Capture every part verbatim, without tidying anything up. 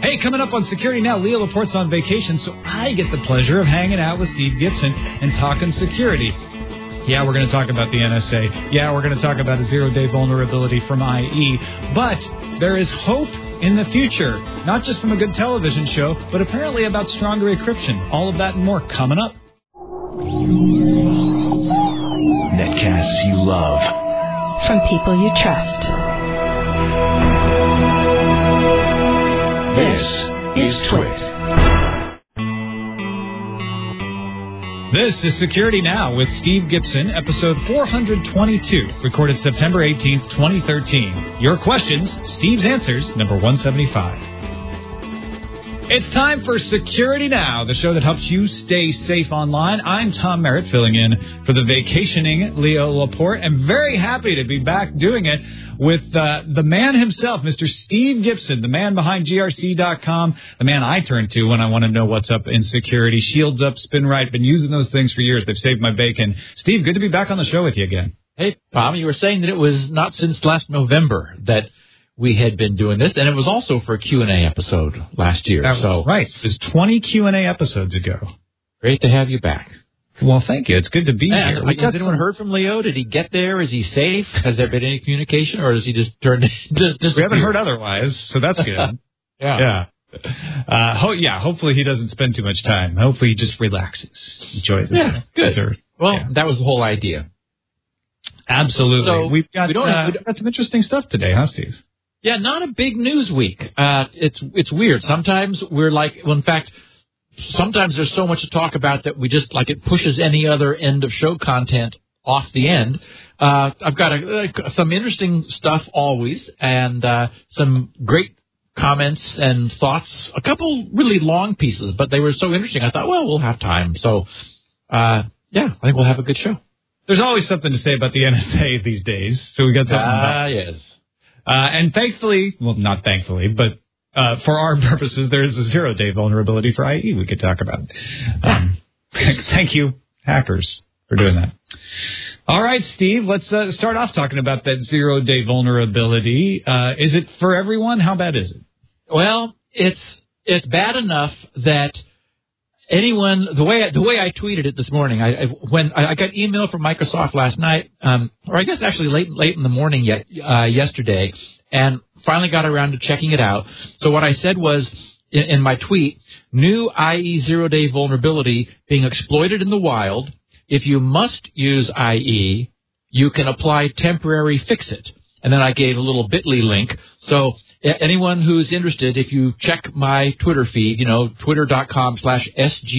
Hey, coming up on Security Now, Leo Laporte's on vacation, so I get the pleasure of hanging out with Steve Gibson and talking security. Yeah, we're going to talk about the N S A. Yeah, we're going to talk about a zero-day vulnerability from I E. But there is hope in the future, not just from a good television show, but apparently about stronger encryption. All of that and more coming up. Netcasts you love. From people you trust. This is Twit. This is Security Now with Steve Gibson, episode four twenty-two, recorded September eighteenth, twenty thirteen. Your questions, Steve's answers, number one seventy-five. It's time for Security Now, the show that helps you stay safe online. I'm Tom Merritt, filling in for the vacationing Leo Laporte. I'm very happy to be back doing it with uh, the man himself, Mister Steve Gibson, the man behind G R C dot com, the man I turn to when I want to know what's up in security. Shields Up, Spin Right, been using those things for years. They've saved my bacon. Steve, good to be back on the show with you again. Hey, Tom, you were saying that it was not since last November that we had been doing this, and it was also for a Q and A episode last year. That so was right. It was twenty Q and A episodes ago. Great to have you back. Well, thank you. It's good to be yeah, here. Has anyone heard from Leo? Did he get there? Is he safe? Has there been any communication, or does he just turn just just? We haven't heard otherwise, so that's good. yeah. Yeah. Uh, ho- yeah. Hopefully he doesn't spend too much time. Hopefully he just relaxes, enjoys it. Yeah. Good. Or, well, yeah. that was the whole idea. Absolutely. So we've got we don't uh, have, we've got some interesting stuff today, huh, Steve? Yeah, not a big news week. Uh, it's it's weird. Sometimes we're like, well, in fact, sometimes there's so much to talk about that we just, like, it pushes any other end of show content off the end. Uh, I've got a, uh, some interesting stuff always, and uh, some great comments and thoughts. A couple really long pieces, but they were so interesting. I thought, well, we'll have time. So, uh, yeah, I think we'll have a good show. There's always something to say about the N S A these days, so we got something. Ah, uh, yes. Uh, and thankfully, well, not thankfully, but uh, for our purposes, there is a zero-day vulnerability for I E we could talk about. Um, thank you, hackers, for doing that. All right, Steve, let's uh, start off talking about that zero-day vulnerability. Uh, is it for everyone? How bad is it? Well, it's it's bad enough that anyone, the way the way I tweeted it this morning, I, I when I, I got email from Microsoft last night, um, or I guess actually late late in the morning yet uh, yesterday, and finally got around to checking it out. So what I said was in, in my tweet, new I E zero-day vulnerability being exploited in the wild. If you must use I E, you can apply temporary fix-it. And then I gave a little bit dot l y link. So anyone who's interested, if you check my Twitter feed, you know, twitter.com slash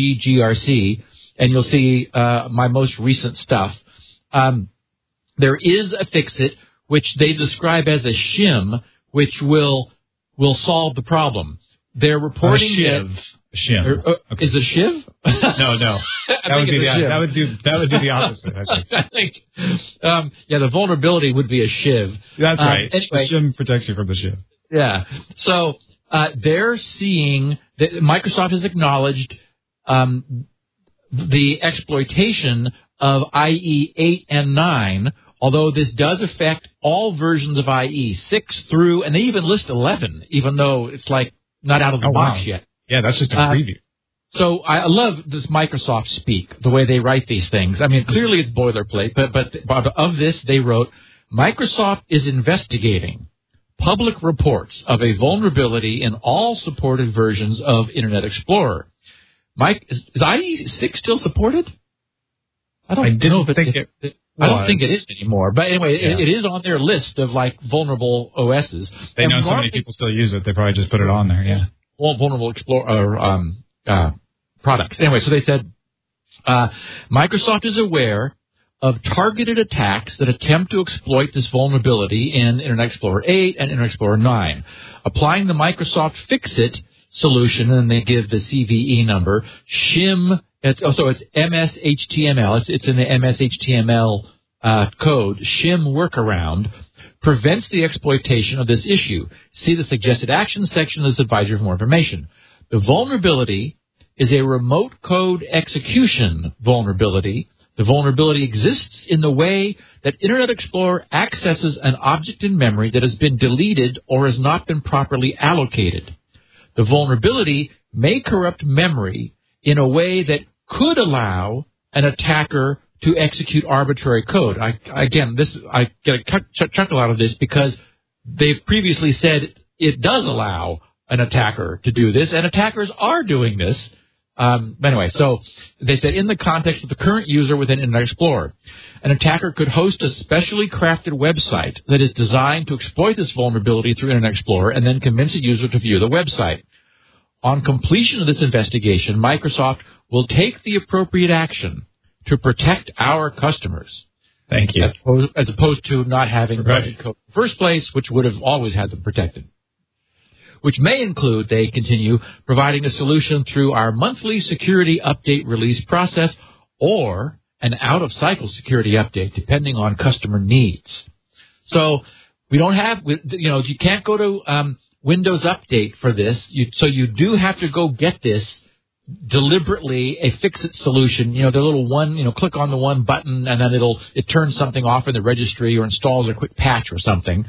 SGGRC, and you'll see uh, my most recent stuff. Um, there is a fix-it, which they describe as a shim, which will will solve the problem. They're reporting a shiv. that... Shim. Or, uh, okay. Is it shiv? No, no. That would be the that would do that would do the opposite. I think. I think um, yeah, the vulnerability would be a shiv. That's right. Um, anyway, the shim protects you from the shiv. Yeah. So uh, they're seeing that Microsoft has acknowledged um, the exploitation of I E eight and nine. Although this does affect all versions of I E six through, and they even list eleven, even though it's like not out of the oh, box wow. yet. Yeah, that's just a uh, preview. So I love this Microsoft speak, the way they write these things. I mean, clearly it's boilerplate, but, but, but of this they wrote, Microsoft is investigating public reports of a vulnerability in all supported versions of Internet Explorer. Mike, is, is I E six still supported? I don't I didn't know if think it, it, it I don't think it is anymore. But anyway, yeah. it, it is on their list of like vulnerable O Ss. They and know so many people still use it. They probably just put it on there. Yeah. All vulnerable Explorer um, uh, products. Anyway, so they said uh, Microsoft is aware of targeted attacks that attempt to exploit this vulnerability in Internet Explorer eight and Internet Explorer nine. Applying the Microsoft Fix-It solution, and they give the C V E number, shim, it's, oh, so it's M S H T M L, it's, it's in the M S H T M L uh, code, shim workaround, prevents the exploitation of this issue. See the suggested action section of this advisory for more information. The vulnerability is a remote code execution vulnerability. The vulnerability exists in the way that Internet Explorer accesses an object in memory that has been deleted or has not been properly allocated. The vulnerability may corrupt memory in a way that could allow an attacker to execute arbitrary code. I, again, this I get a ch- chuckle out of this because they've previously said it does allow an attacker to do this, and attackers are doing this. Um, anyway, so they said in the context of the current user within Internet Explorer, an attacker could host a specially crafted website that is designed to exploit this vulnerability through Internet Explorer and then convince a user to view the website. On completion of this investigation, Microsoft will take the appropriate action to protect our customers. Thank you. As opposed, as opposed to not having right. budget code in the first place, which would have always had them protected. Which may include, they continue, providing a solution through our monthly security update release process or an out-of-cycle security update, depending on customer needs. So we don't have, you know, you can't go to um, Windows Update for this, you, so you do have to go get this deliberately, a fix-it solution. You know, the little one, you know, click on the one button, and then it'll it turns something off in the registry or installs a quick patch or something.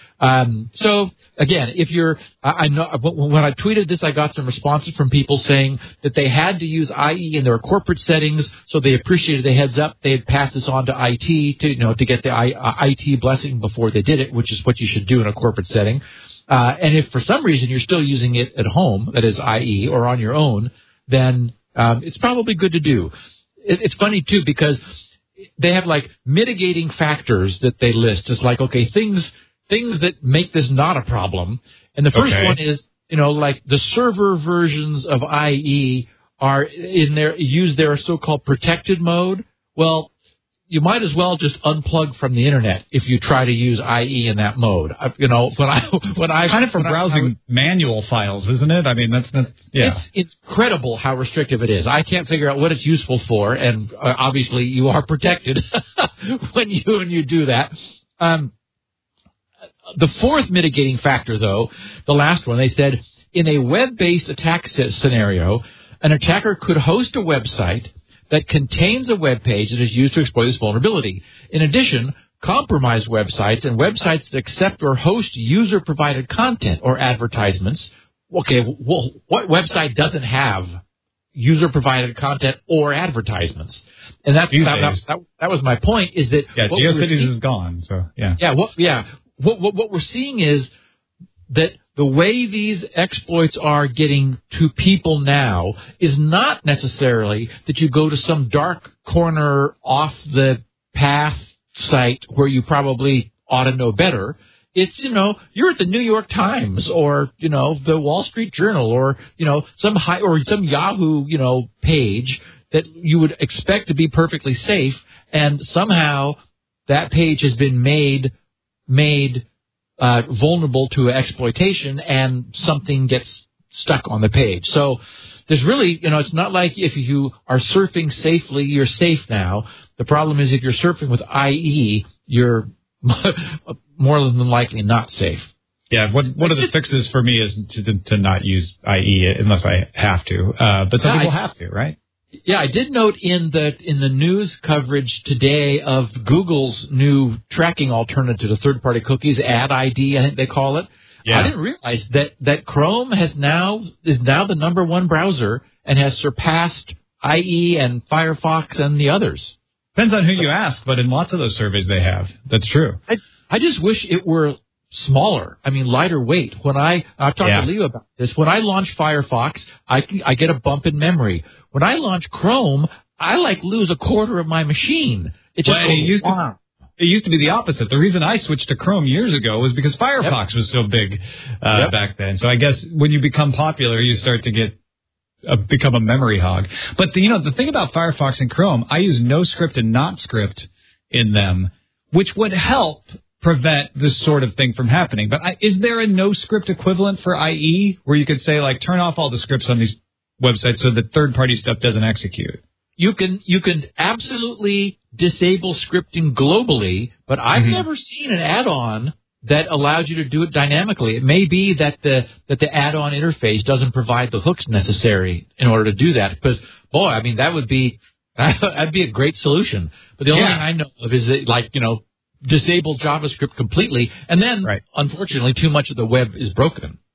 Um, so, again, if you're, I, I know, when I tweeted this, I got some responses from people saying that they had to use I E in their corporate settings, so they appreciated the heads up. They had passed this on to I T to, you know, to get the I, I T blessing before they did it, which is what you should do in a corporate setting. Uh, and if for some reason you're still using it at home, that is I E, or on your own, then um, it's probably good to do. It, it's funny, too, because they have, like, mitigating factors that they list. It's like, okay, things... Things that make this not a problem. And the first okay. one is, you know, like the server versions of I E are in their, use their so-called protected mode. Well, you might as well just unplug from the internet if you try to use I E in that mode. I, you know, when I, when I. Kind of for browsing I, manual files, isn't it? I mean, that's, that's yeah. It's incredible how restrictive it is. I can't figure out what it's useful for. And uh, obviously you are protected when you, when you do that. Um, The fourth mitigating factor, though, the last one, they said, in a web-based attack scenario, an attacker could host a website that contains a web page that is used to exploit this vulnerability. In addition, compromised websites and websites that accept or host user-provided content or advertisements. Okay, well, what website doesn't have user-provided content or advertisements? And that's, that, that, that, that was my point, is that... Yeah, GeoCities is gone, so, yeah. Yeah, what, yeah. What, what, what we're seeing is that the way these exploits are getting to people now is not necessarily that you go to some dark corner off the path site where you probably ought to know better. It's, you know, you're at the New York Times or, you know, the Wall Street Journal or, you know, some high or some Yahoo, you know, page that you would expect to be perfectly safe, and somehow that page has been made made uh, vulnerable to exploitation, and something gets stuck on the page. So there's really, you know, it's not like if you are surfing safely, you're safe now. The problem is if you're surfing with I E, you're more than likely not safe. Yeah, one, one of the fixes for me is to, to not use I E unless I have to. Uh, but some yeah, people I, have to, right? Yeah, I did note in the in the news coverage today of Google's new tracking alternative to third-party cookies, Ad I D, I think they call it. Yeah. I didn't realize that, that Chrome has now is now the number one browser and has surpassed I E and Firefox and the others. Depends on who you ask, but in lots of those surveys they have. That's true. I, I just wish it were smaller. I mean, lighter weight. When I, I've talked yeah. to Leo about this. When I launch Firefox, I can, I get a bump in memory. When I launch Chrome, I like lose a quarter of my machine. It just well, it used to, it used to be the opposite. The reason I switched to Chrome years ago was because Firefox yep. was so big uh, yep. back then. So I guess when you become popular, you start to get uh, become a memory hog. But the, you know, the thing about Firefox and Chrome, I use NoScript and NotScript in them, which would help prevent this sort of thing from happening. But I, is there a NoScript equivalent for I E where you could say, like, turn off all the scripts on these websites so that third-party stuff doesn't execute? You can you can absolutely disable scripting globally, but I've mm-hmm. never seen an add-on that allows you to do it dynamically. It may be that the that the add-on interface doesn't provide the hooks necessary in order to do that. Because, boy, I mean, that would be that'd be a great solution. But the only yeah. thing I know of is that, like, you know, disable JavaScript completely, and then, right. unfortunately, too much of the web is broken.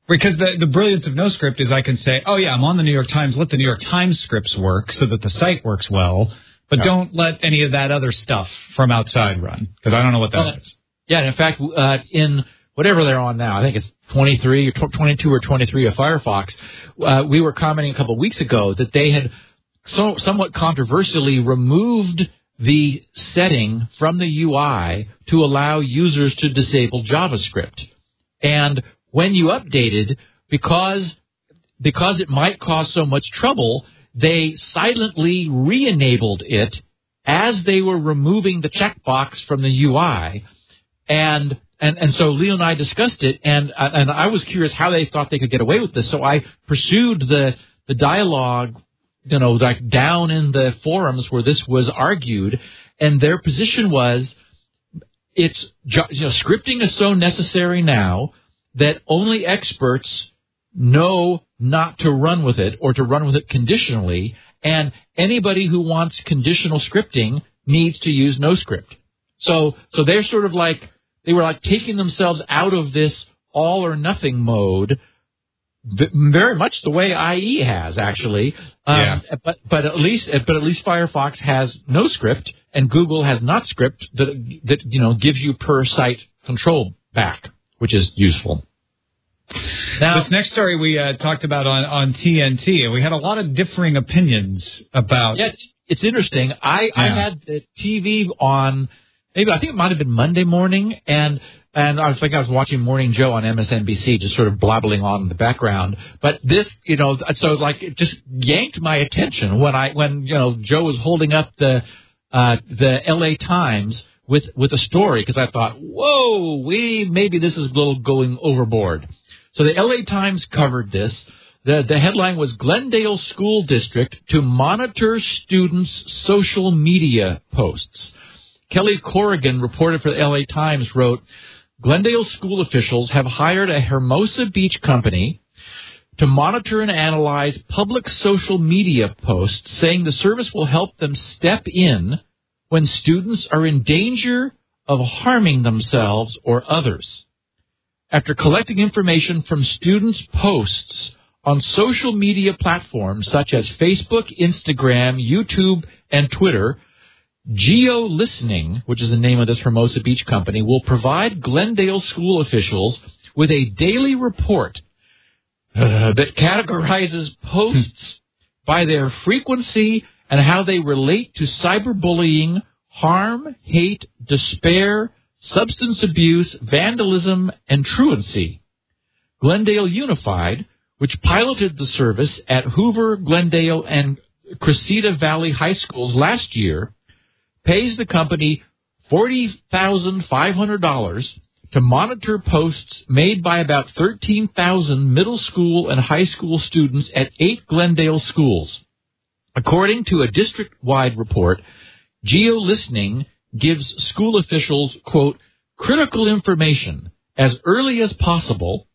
Because the, the brilliance of NoScript is I can say, oh, yeah, I'm on the New York Times. Let the New York Times scripts work so that the site works well. But yeah. don't let any of that other stuff from outside run, because I don't know what that uh, is. Yeah, and in fact, uh, in whatever they're on now, I think it's twenty-three or twenty-two or twenty-three of Firefox, uh, we were commenting a couple of weeks ago that they had so, somewhat controversially removed the setting from the U I to allow users to disable JavaScript. And when you updated, because because it might cause so much trouble, they silently re-enabled it as they were removing the checkbox from the U I. And and and so Leo and I discussed it, and and I was curious how they thought they could get away with this. So I pursued the the dialogue, you know, like down in the forums where this was argued, and their position was, it's, you know, scripting is so necessary now that only experts know not to run with it or to run with it conditionally, and anybody who wants conditional scripting needs to use NoScript. So, so they're sort of like, they were like taking themselves out of this all or nothing mode, very much the way I E has, actually. Um, yeah. But but at least but at least Firefox has NoScript and Google has NotScript that that you know gives you per site control back, which is useful. Now, this next story we uh, talked about on, on T N T, and we had a lot of differing opinions about. Yeah, it's interesting. I, yeah. I had the T V on, maybe I think it might have been Monday morning, and and I was like I was watching Morning Joe on M S N B C, just sort of blabbling on in the background. But this, you know, so like it just yanked my attention when I when you know Joe was holding up the uh, the L A Times with with a story, because I thought, whoa, we maybe this is a little going overboard. So the L A Times covered this. The, the headline was Glendale School District to monitor students' social media posts. Kelly Corrigan, reporter for the L A Times, wrote, Glendale school officials have hired a Hermosa Beach company to monitor and analyze public social media posts, saying the service will help them step in when students are in danger of harming themselves or others. After collecting information from students' posts on social media platforms such as Facebook, Instagram, YouTube, and Twitter, GeoListening, which is the name of this Hermosa Beach company, will provide Glendale school officials with a daily report uh, that categorizes posts by their frequency and how they relate to cyberbullying, harm, hate, despair, substance abuse, vandalism, and truancy. Glendale Unified, which piloted the service at Hoover, Glendale, and Cressida Valley High Schools last year, pays the company forty thousand five hundred dollars to monitor posts made by about thirteen thousand middle school and high school students at eight Glendale schools. According to a district-wide report, GeoListening gives school officials, quote, critical information as early as possible,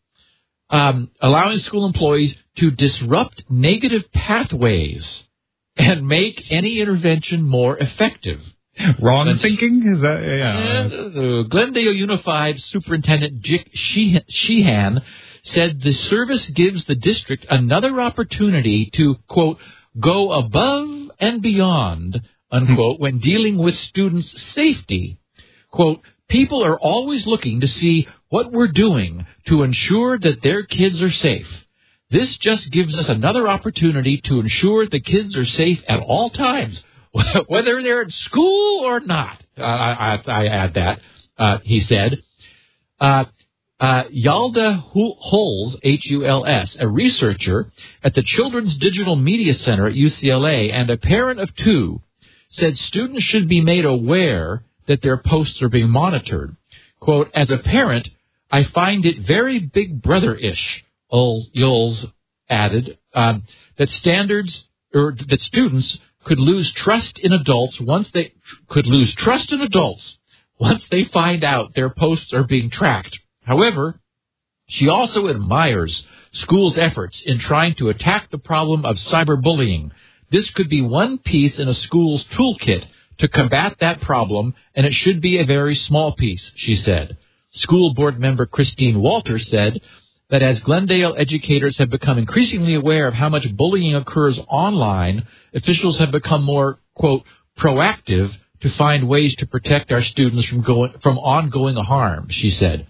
um, allowing school employees to disrupt negative pathways and make any intervention more effective. Wrong and, thinking? Is that, yeah. Uh, Glendale Unified Superintendent Jick Sheehan said the service gives the district another opportunity to, quote, go above and beyond, unquote, when dealing with students' safety. Quote, people are always looking to see what we're doing to ensure that their kids are safe. This just gives us another opportunity to ensure the kids are safe at all times, whether they're at school or not. Uh, I, I add that, uh, he said. Uh, uh, Yalda Huls, H U L S, a researcher at the Children's Digital Media Center at U C L A and a parent of two, said students should be made aware that their posts are being monitored. Quote, as a parent, I find it very big brother-ish, Yules added, um, that standards or that students could lose trust in adults once they could lose trust in adults once they find out their posts are being tracked. However, she also admires schools' efforts in trying to attack the problem of cyberbullying. This could be one piece in a school's toolkit to combat that problem, and it should be a very small piece, she said. School board member Christine Walter said, that as Glendale educators have become increasingly aware of how much bullying occurs online, officials have become more, quote, proactive to find ways to protect our students from going, from ongoing harm, she said.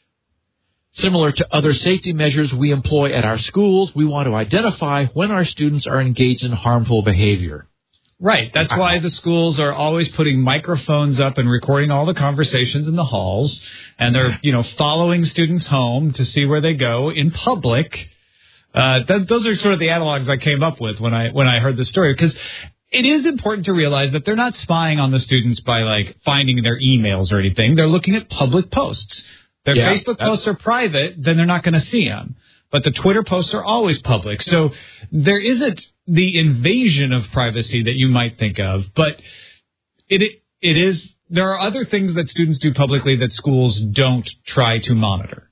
Similar to other safety measures we employ at our schools, we want to identify when our students are engaged in harmful behavior. Right. That's why the schools are always putting microphones up and recording all the conversations in the halls. And they're, you know, following students home to see where they go in public. Uh, th- those are sort of the analogs I came up with when I, when I heard the story. Because it is important to realize that they're not spying on the students by, like, finding their emails or anything. They're looking at public posts. Their yeah, Facebook posts are private, then they're not going to see them. But the Twitter posts are always public. So there isn't the invasion of privacy that you might think of. But it it is there are other things that students do publicly that schools don't try to monitor.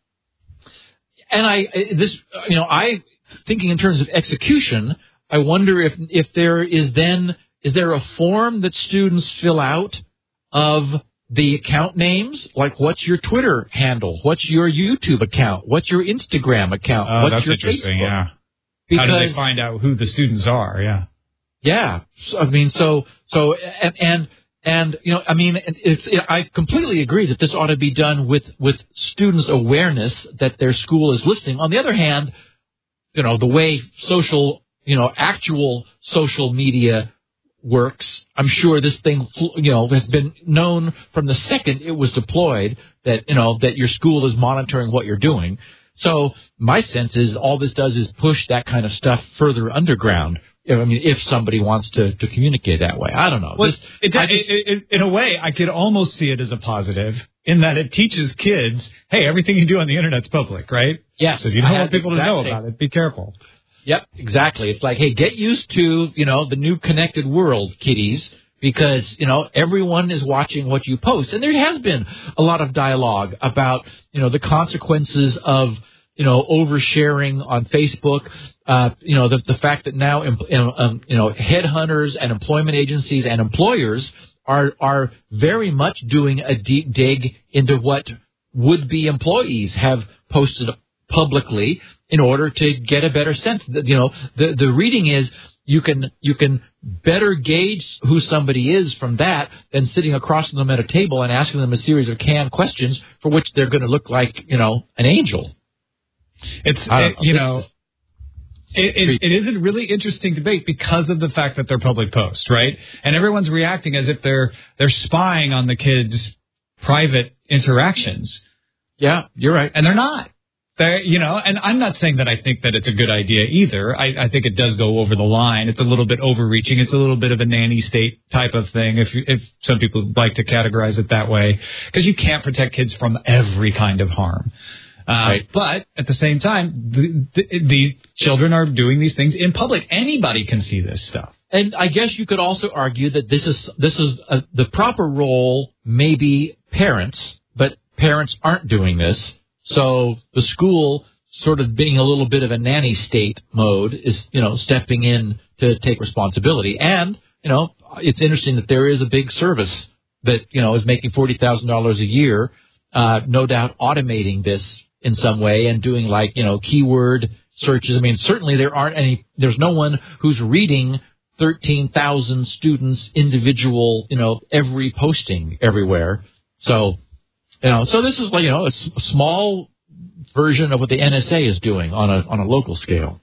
And I this you know I thinking in terms of execution, I wonder if if there is then is there a form that students fill out of the account names, like what's your Twitter handle, what's your YouTube account, what's your Instagram account, oh, what's that's your interesting, Facebook? Yeah. Because, how do they find out who the students are? Yeah. Yeah. So, I mean, so so and and and you know, I mean, it's it, I completely agree that this ought to be done with with students' awareness that their school is listening. On the other hand, you know, the way social, you know, actual social media works, I'm sure this thing, you know, has been known from the second it was deployed that, you know, that your school is monitoring what you're doing. So my sense is all this does is push that kind of stuff further underground. I mean, if somebody wants to, to communicate that way. I don't know. Well, this, it, just, it, it, in a way, I could almost see it as a positive in that it teaches kids, hey, everything you do on the Internet's public, right? Yes. So if you don't want people exactly. to know about it, be careful. Yep, exactly. It's like, hey, get used to, you know, the new connected world, kiddies, because, you know, everyone is watching what you post. And there has been a lot of dialogue about, you know, the consequences of, you know, oversharing on Facebook, uh, you know, the, the fact that now, um, you know, headhunters and employment agencies and employers are, are very much doing a deep dig into what would-be employees have posted publicly in order to get a better sense. You know, the the reading is you can you can better gauge who somebody is from that than sitting across from them at a table and asking them a series of canned questions for which they're going to look like, you know, an angel. It's it, know, you know, is, it, it, it is a really interesting debate because of the fact that they're public posts, right? And everyone's reacting as if they're they're spying on the kids' private interactions. Yeah, you're right, and they're not. There, you know, and I'm not saying that I think that it's a good idea either. I, I think it does go over the line. It's a little bit overreaching. It's a little bit of a nanny state type of thing, if if some people like to categorize it that way, because you can't protect kids from every kind of harm. Uh, right. But at the same time, the, the, these children are doing these things in public. Anybody can see this stuff. And I guess you could also argue that this is this is a, the proper role, maybe parents, but parents aren't doing this. So the school, sort of being a little bit of a nanny state mode, is, you know, stepping in to take responsibility. And, you know, it's interesting that there is a big service that, you know, is making forty thousand dollars a year, uh, no doubt automating this in some way and doing, like, you know, keyword searches. I mean, certainly there aren't any, there's no one who's reading thirteen thousand students individual, you know, every posting everywhere. So, You know, so this is, like, you know, a, s- a small version of what the N S A is doing on a on a local scale.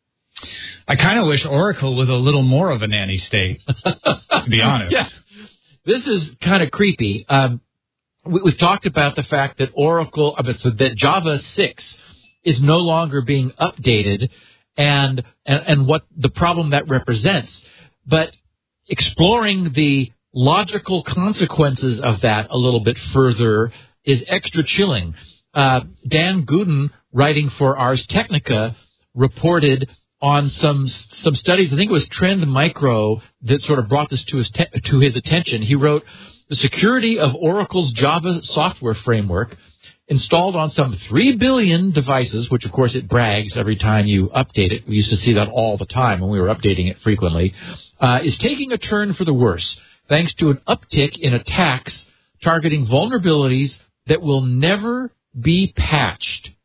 I kind of wish Oracle was a little more of a nanny state, to be honest. Yeah, this is kind of creepy. Um, we, we've talked about the fact that Oracle, uh, that Java six is no longer being updated, and, and and what the problem that represents. But exploring the logical consequences of that a little bit further is extra chilling. Uh, Dan Gooden, writing for Ars Technica, reported on some some studies. I think it was Trend Micro that sort of brought this to his te- to his attention. He wrote, the security of Oracle's Java software framework, installed on some three billion devices, which of course it brags every time you update it. We used to see that all the time when we were updating it frequently, uh, is taking a turn for the worse, thanks to an uptick in attacks targeting vulnerabilities that will never be patched.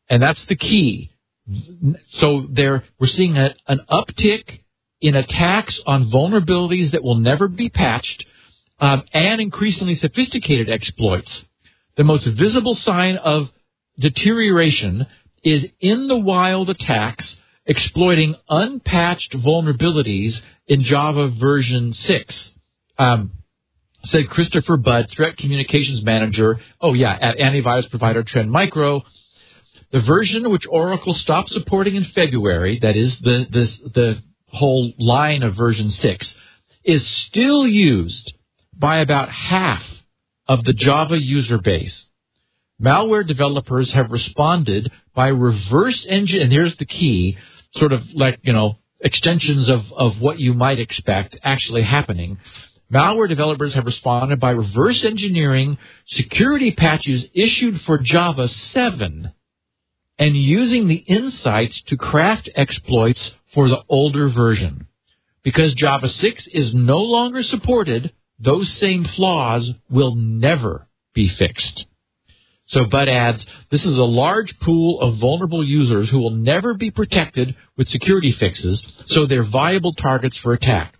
and that's the key. So there, we're seeing a, an uptick in attacks on vulnerabilities that will never be patched, um, and increasingly sophisticated exploits. The most visible sign of deterioration is in the wild attacks exploiting unpatched vulnerabilities in Java version six. Um, said Christopher Budd, Threat Communications Manager, oh yeah, at antivirus provider Trend Micro. The version which Oracle stopped supporting in February, that is the, this, the whole line of version six, is still used by about half of the Java user base. Malware developers have responded by reverse engine, and here's the key, sort of like, you know, extensions of, of what you might expect actually happening. Malware developers have responded by reverse engineering security patches issued for Java seven and using the insights to craft exploits for the older version. Because Java six is no longer supported, those same flaws will never be fixed. So Bud adds, this is a large pool of vulnerable users who will never be protected with security fixes, so they're viable targets for attack.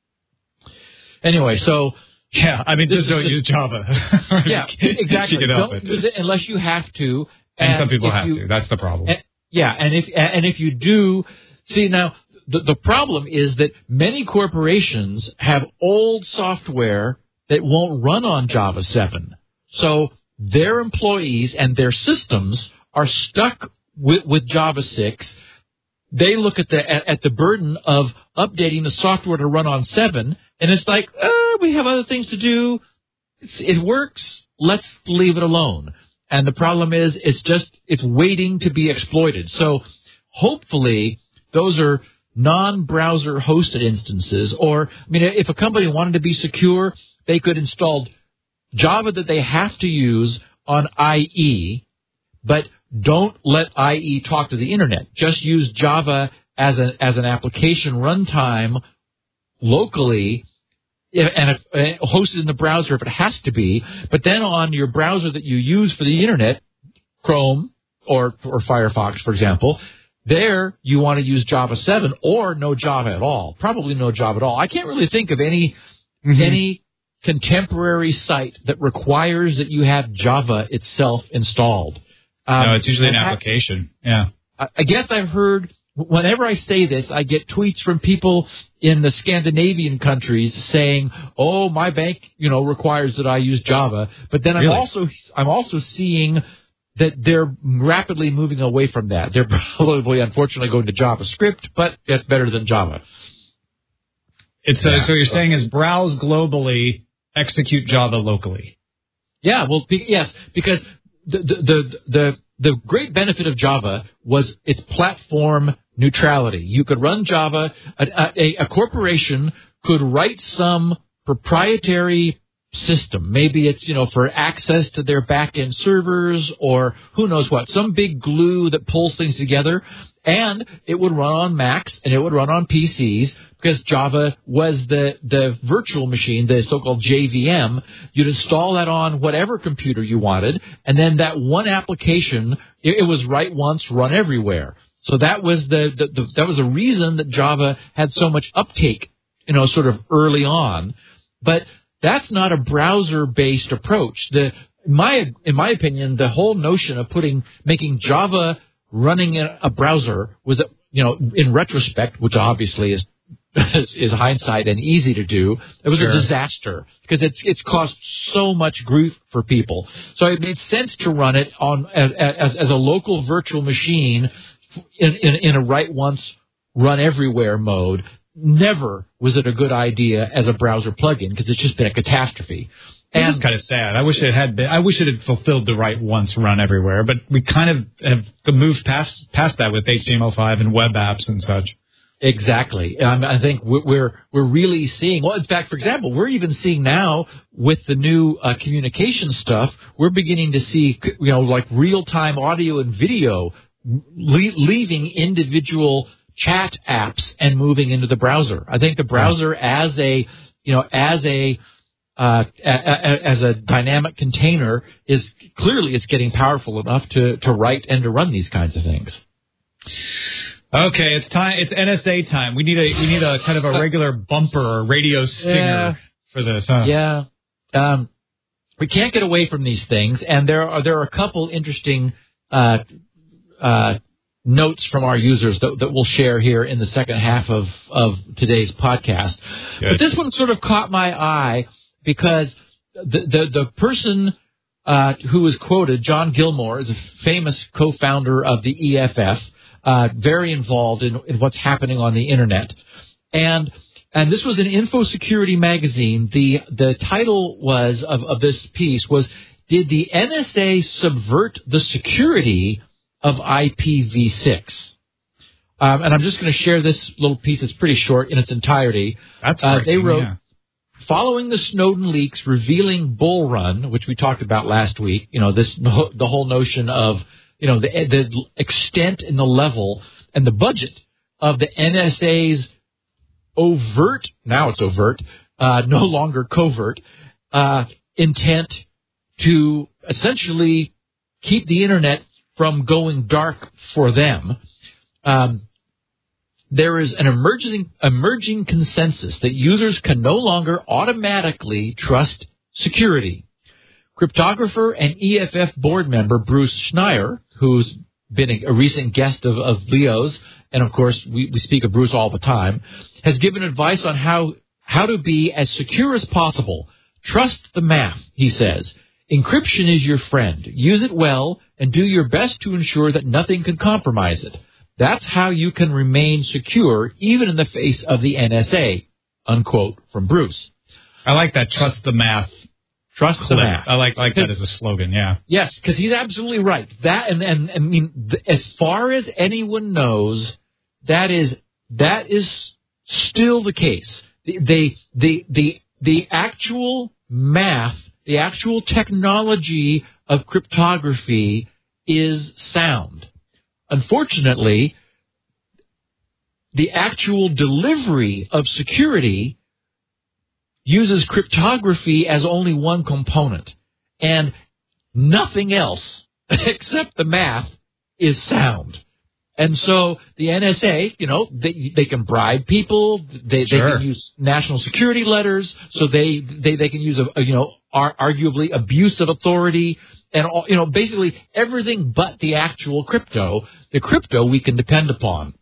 Anyway, so... Yeah, I mean, just don't just, use Java. Yeah, exactly. Don't it. use it unless you have to. And, and some people have you, to. That's the problem. And, yeah, and if and if you do... See, now, the, the problem is that many corporations have old software that won't run on Java seven. So their employees and their systems are stuck with, with Java six. They look at the at, at the burden of updating the software to run on seven, and it's like, oh, we have other things to do. It's, it works. Let's leave it alone. And the problem is, it's just it's waiting to be exploited. So hopefully, those are non-browser hosted instances. Or, I mean, if a company wanted to be secure, they could install Java that they have to use on I E, but don't let I E talk to the internet. Just use Java as an as an application runtime locally, and if, uh, hosted in the browser if it has to be. But then on your browser that you use for the internet, Chrome or or Firefox, for example, there you want to use Java seven or no Java at all. Probably no Java at all. I can't really think of any mm-hmm. any contemporary site that requires that you have Java itself installed. Um, no, it's usually an application. Yeah. I guess I've heard, whenever I say this, I get tweets from people in the Scandinavian countries saying, "Oh, my bank, you know, requires that I use Java." But then I'm really? also I'm also seeing that they're rapidly moving away from that. They're probably, unfortunately, going to JavaScript, but that's better than Java. It's yeah, uh, so you're so. saying is browse globally, execute Java locally. Yeah, well, be, yes, because the the the the The great benefit of Java was its platform neutrality. You could run Java. A, a, a corporation could write some proprietary system. Maybe it's, you know, for access to their back-end servers or who knows what, some big glue that pulls things together. And it would run on Macs and it would run on P Cs because Java was the, the virtual machine, the so-called J V M. You'd install that on whatever computer you wanted, and then that one application, it, it was write once, run everywhere. So that was the, the, the that was the reason that Java had so much uptake, you know, sort of early on. But that's not a browser-based approach. The in my in my opinion, the whole notion of putting making Java running in a browser was, you know, in retrospect, which obviously is is hindsight and easy to do, it was sure. a disaster because it's it's caused so much grief for people. So it made sense to run it on as as, as a local virtual machine in, in in a write once, run everywhere mode. Never was it a good idea as a browser plugin because it's just been a catastrophe. And it's kind of sad. I wish it had been. I wish it had fulfilled the write once, run everywhere. But we kind of have moved past past that with H T M L five and web apps and such. Exactly. Um, I think we're we're really seeing. Well, in fact, for example, we're even seeing now with the new uh, communication stuff. We're beginning to see, you know, like real time audio and video le- leaving individual chat apps and moving into the browser. I think the browser as a, you know, as a uh, a, a, as a dynamic container is clearly it's getting powerful enough to, to write and to run these kinds of things. Okay, it's time. It's N S A time. We need a we need a kind of a regular bumper or radio stinger yeah. for this. Huh? Yeah, um, we can't get away from these things, and there are there are a couple interesting uh, uh, notes from our users that, that we'll share here in the second half of of today's podcast. Good. But this one sort of caught my eye because the the, the person uh, who was quoted, John Gilmore, is a famous co-founder of the E F F. Uh, very involved in, in what's happening on the internet, and and this was in InfoSecurity magazine. The the title was of, of this piece was, "Did the N S A subvert the security of I P v six?" Um, and I'm just going to share this little piece. It's pretty short in its entirety. That's uh, great. They wrote, yeah. Following the Snowden leaks revealing Bull Run, which we talked about last week, you know, this the whole notion of You know, the, the extent and the level and the budget of the N S A's overt, now it's overt, uh, no longer covert, uh, intent to essentially keep the Internet from going dark for them. Um, there is an emerging, emerging consensus that users can no longer automatically trust security. Cryptographer and E F F board member Bruce Schneier, who's been a, a recent guest of, of Leo's, and of course we, we speak of Bruce all the time, has given advice on how, how to be as secure as possible. Trust the math, he says. Encryption is your friend. Use it well and do your best to ensure that nothing can compromise it. That's how you can remain secure even in the face of the N S A, unquote, from Bruce. I like that. Trust the math. Trust the math. I like like that as a slogan, yeah. Yes, because he's absolutely right. That and, and I mean, th- as far as anyone knows, that is that is still the case. The the the the, the actual math, the actual technology of cryptography is sound. Unfortunately, the actual delivery of security uses cryptography as only one component, and nothing else except the math is sound. And so the N S A, you know, they, they can bribe people, they, sure. they can use national security letters, so they they, they can use, a, a, you know, ar- arguably abuse of authority, and, all, you know, basically everything but the actual crypto. The crypto we can depend upon.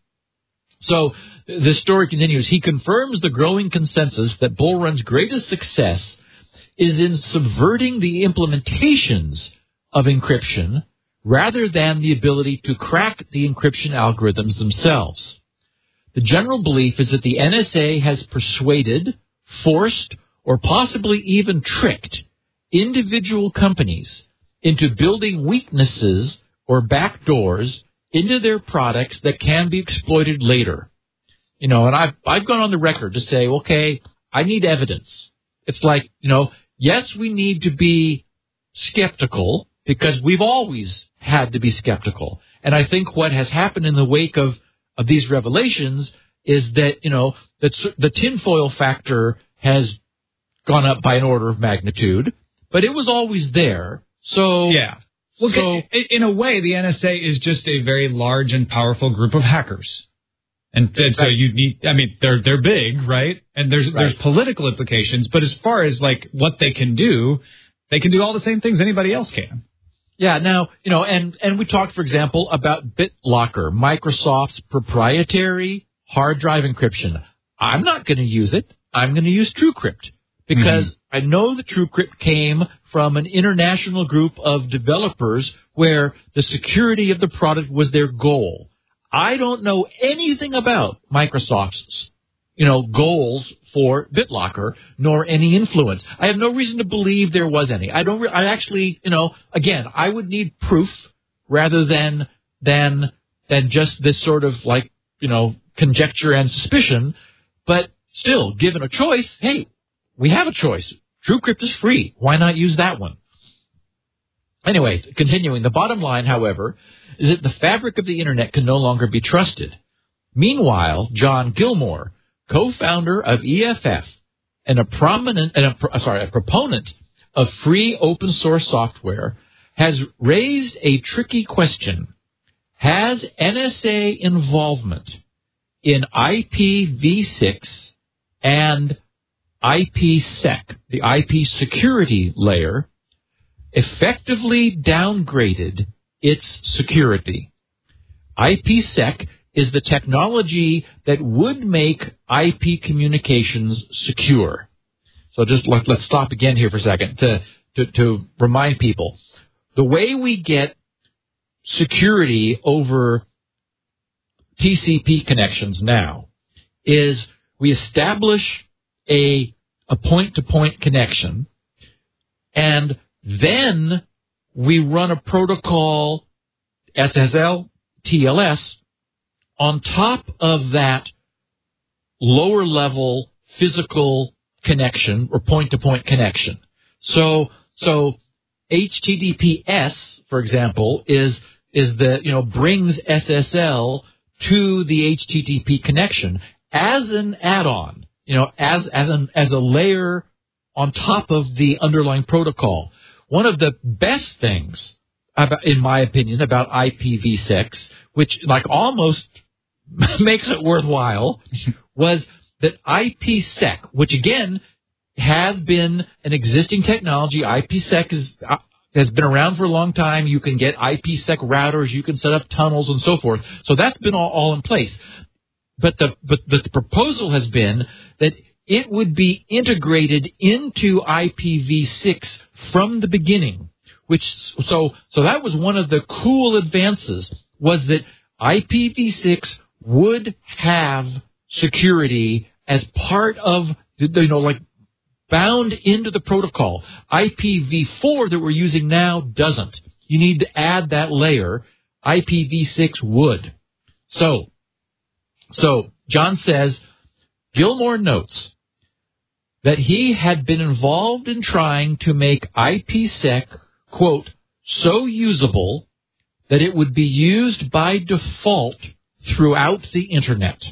So the story continues. He confirms the growing consensus that Bull Run's greatest success is in subverting the implementations of encryption rather than the ability to crack the encryption algorithms themselves. The general belief is that the N S A has persuaded, forced, or possibly even tricked individual companies into building weaknesses or backdoors into their products that can be exploited later. You know, and I've, I've gone on the record to say, okay, I need evidence. It's like, you know, yes, we need to be skeptical because we've always had to be skeptical. And I think what has happened in the wake of, of these revelations is that, you know, that the tinfoil factor has gone up by an order of magnitude, but it was always there. So, yeah. Well, so, in a way, the N S A is just a very large and powerful group of hackers. And, and so you need, I mean, they're they're big, right? And there's right. there's political implications, but as far as like what they can do, they can do all the same things anybody else can. Yeah, now, you know, and, and we talked, for example, about BitLocker, Microsoft's proprietary hard drive encryption. I'm not going to use it. I'm going to use TrueCrypt because mm-hmm. I know that TrueCrypt came from an international group of developers where the security of the product was their goal. I don't know anything about Microsoft's, you know, goals for BitLocker, nor any influence. I have no reason to believe there was any. I don't. Re- I actually, you know, again, I would need proof rather than than than just this sort of like, you know, conjecture and suspicion. But still, given a choice, hey, we have a choice. TrueCrypt is free. Why not use that one? Anyway, continuing, the bottom line, however, is that the fabric of the Internet can no longer be trusted. Meanwhile, John Gilmore, co-founder of E F F, and a prominent, and a, sorry, a proponent of free open source software, has raised a tricky question. Has N S A involvement in I P v six and I P sec, the I P security layer, effectively downgraded its security? I P sec is the technology that would make I P communications secure. So just let, let's stop again here for a second to, to, to remind people. The way we get security over T C P connections now is we establish a, a point-to-point connection, and then we run a protocol, S S L, T L S, on top of that lower-level physical connection or point-to-point connection. So, so H T T P S, for example, is is the you know brings S S L to the H T T P connection as an add-on, you know, as as an as a layer on top of the underlying protocol. One of the best things, about, in my opinion, about I P v six, which like almost makes it worthwhile, was that I P sec, which again has been an existing technology. I P sec is, uh, has been around for a long time. You can get I P sec routers, you can set up tunnels and so forth. So that's been all, all in place. But the but the proposal has been that it would be integrated into I P v six from the beginning. Which so so that was one of the cool advances, was that I P v six would have security as part of, you know, like bound into the protocol. I P v four that we're using now doesn't. You need to add that layer. I P v six would. So, so John says, Gilmore notes that he had been involved in trying to make I P sec, quote, so usable that it would be used by default throughout the Internet.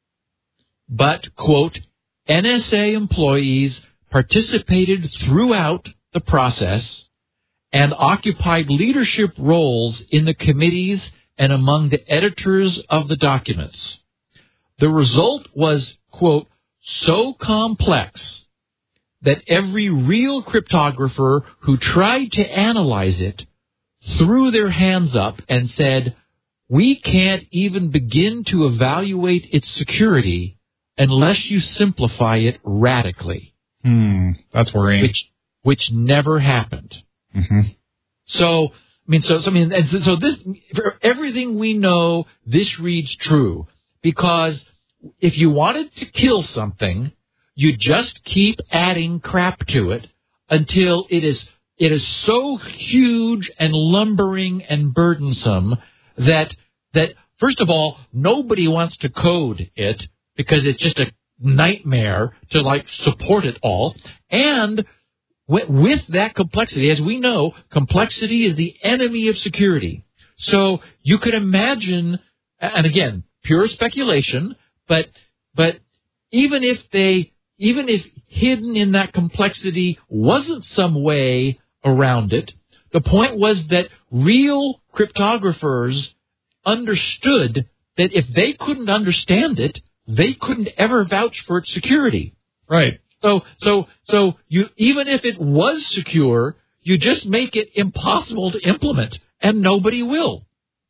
But, quote, N S A employees participated throughout the process and occupied leadership roles in the committees and among the editors of the documents. The result was, quote, so complex that every real cryptographer who tried to analyze it threw their hands up and said, we can't even begin to evaluate its security unless you simplify it radically. Hmm, that's worrying. Which, which never happened. Mm-hmm. So, I mean, so, so I mean, and so this, for everything we know, this reads true. Because if you wanted to kill something, you just keep adding crap to it until it is it is so huge and lumbering and burdensome that that first of all, nobody wants to code it because it's just a nightmare to like support it all. And with, with that complexity, as we know, complexity is the enemy of security. So you could imagine, and again, pure speculation, but but even if they even if hidden in that complexity wasn't some way around it, the point was that real cryptographers understood that if they couldn't understand it, they couldn't ever vouch for its security. Right. So, so, so you, even if it was secure, you just make it impossible to implement, and nobody will.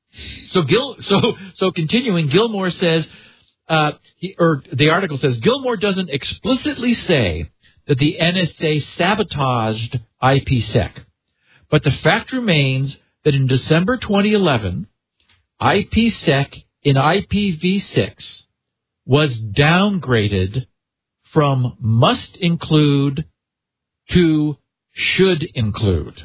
So, Gil, so, so continuing, Gilmore says, uh, he, or the article says, Gilmore doesn't explicitly say that the N S A sabotaged I P sec, but the fact remains that in December twenty eleven, I P sec in I P v six was downgraded from must include to should include.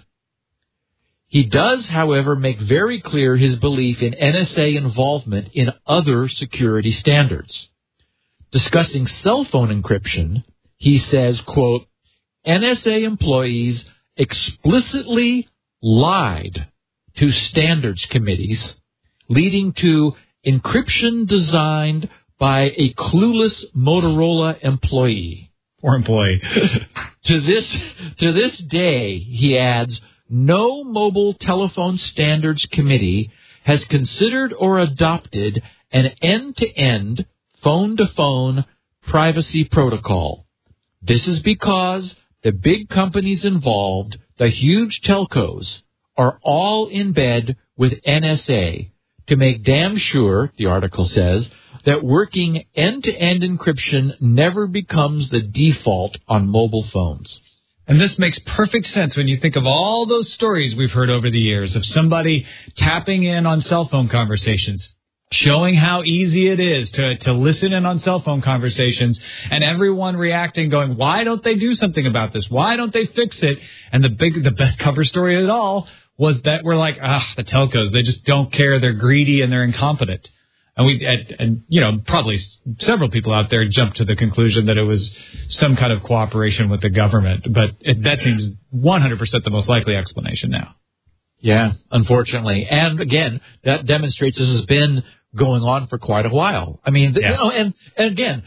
He does, however, make very clear his belief in N S A involvement in other security standards. Discussing cell phone encryption, he says, quote, N S A employees explicitly lied to standards committees, leading to encryption designed by a clueless Motorola employee. Poor employee. to this to this day, he adds, no mobile telephone standards committee has considered or adopted an end-to-end, phone-to-phone privacy protocol. This is because the big companies involved, the huge telcos, are all in bed with N S A to make damn sure, the article says, that working end-to-end encryption never becomes the default on mobile phones. And this makes perfect sense when you think of all those stories we've heard over the years of somebody tapping in on cell phone conversations, showing how easy it is to, to listen in on cell phone conversations, and everyone reacting, going, why don't they do something about this? Why don't they fix it? And the big, the best cover story of it all was that we're like, ah, the telcos, they just don't care. They're greedy and they're incompetent. And we, and, and, you know, probably several people out there jumped to the conclusion that it was some kind of cooperation with the government. But it, that seems one hundred percent the most likely explanation now. Yeah, unfortunately. And again, that demonstrates this has been going on for quite a while. I mean, yeah. you know, and, and again,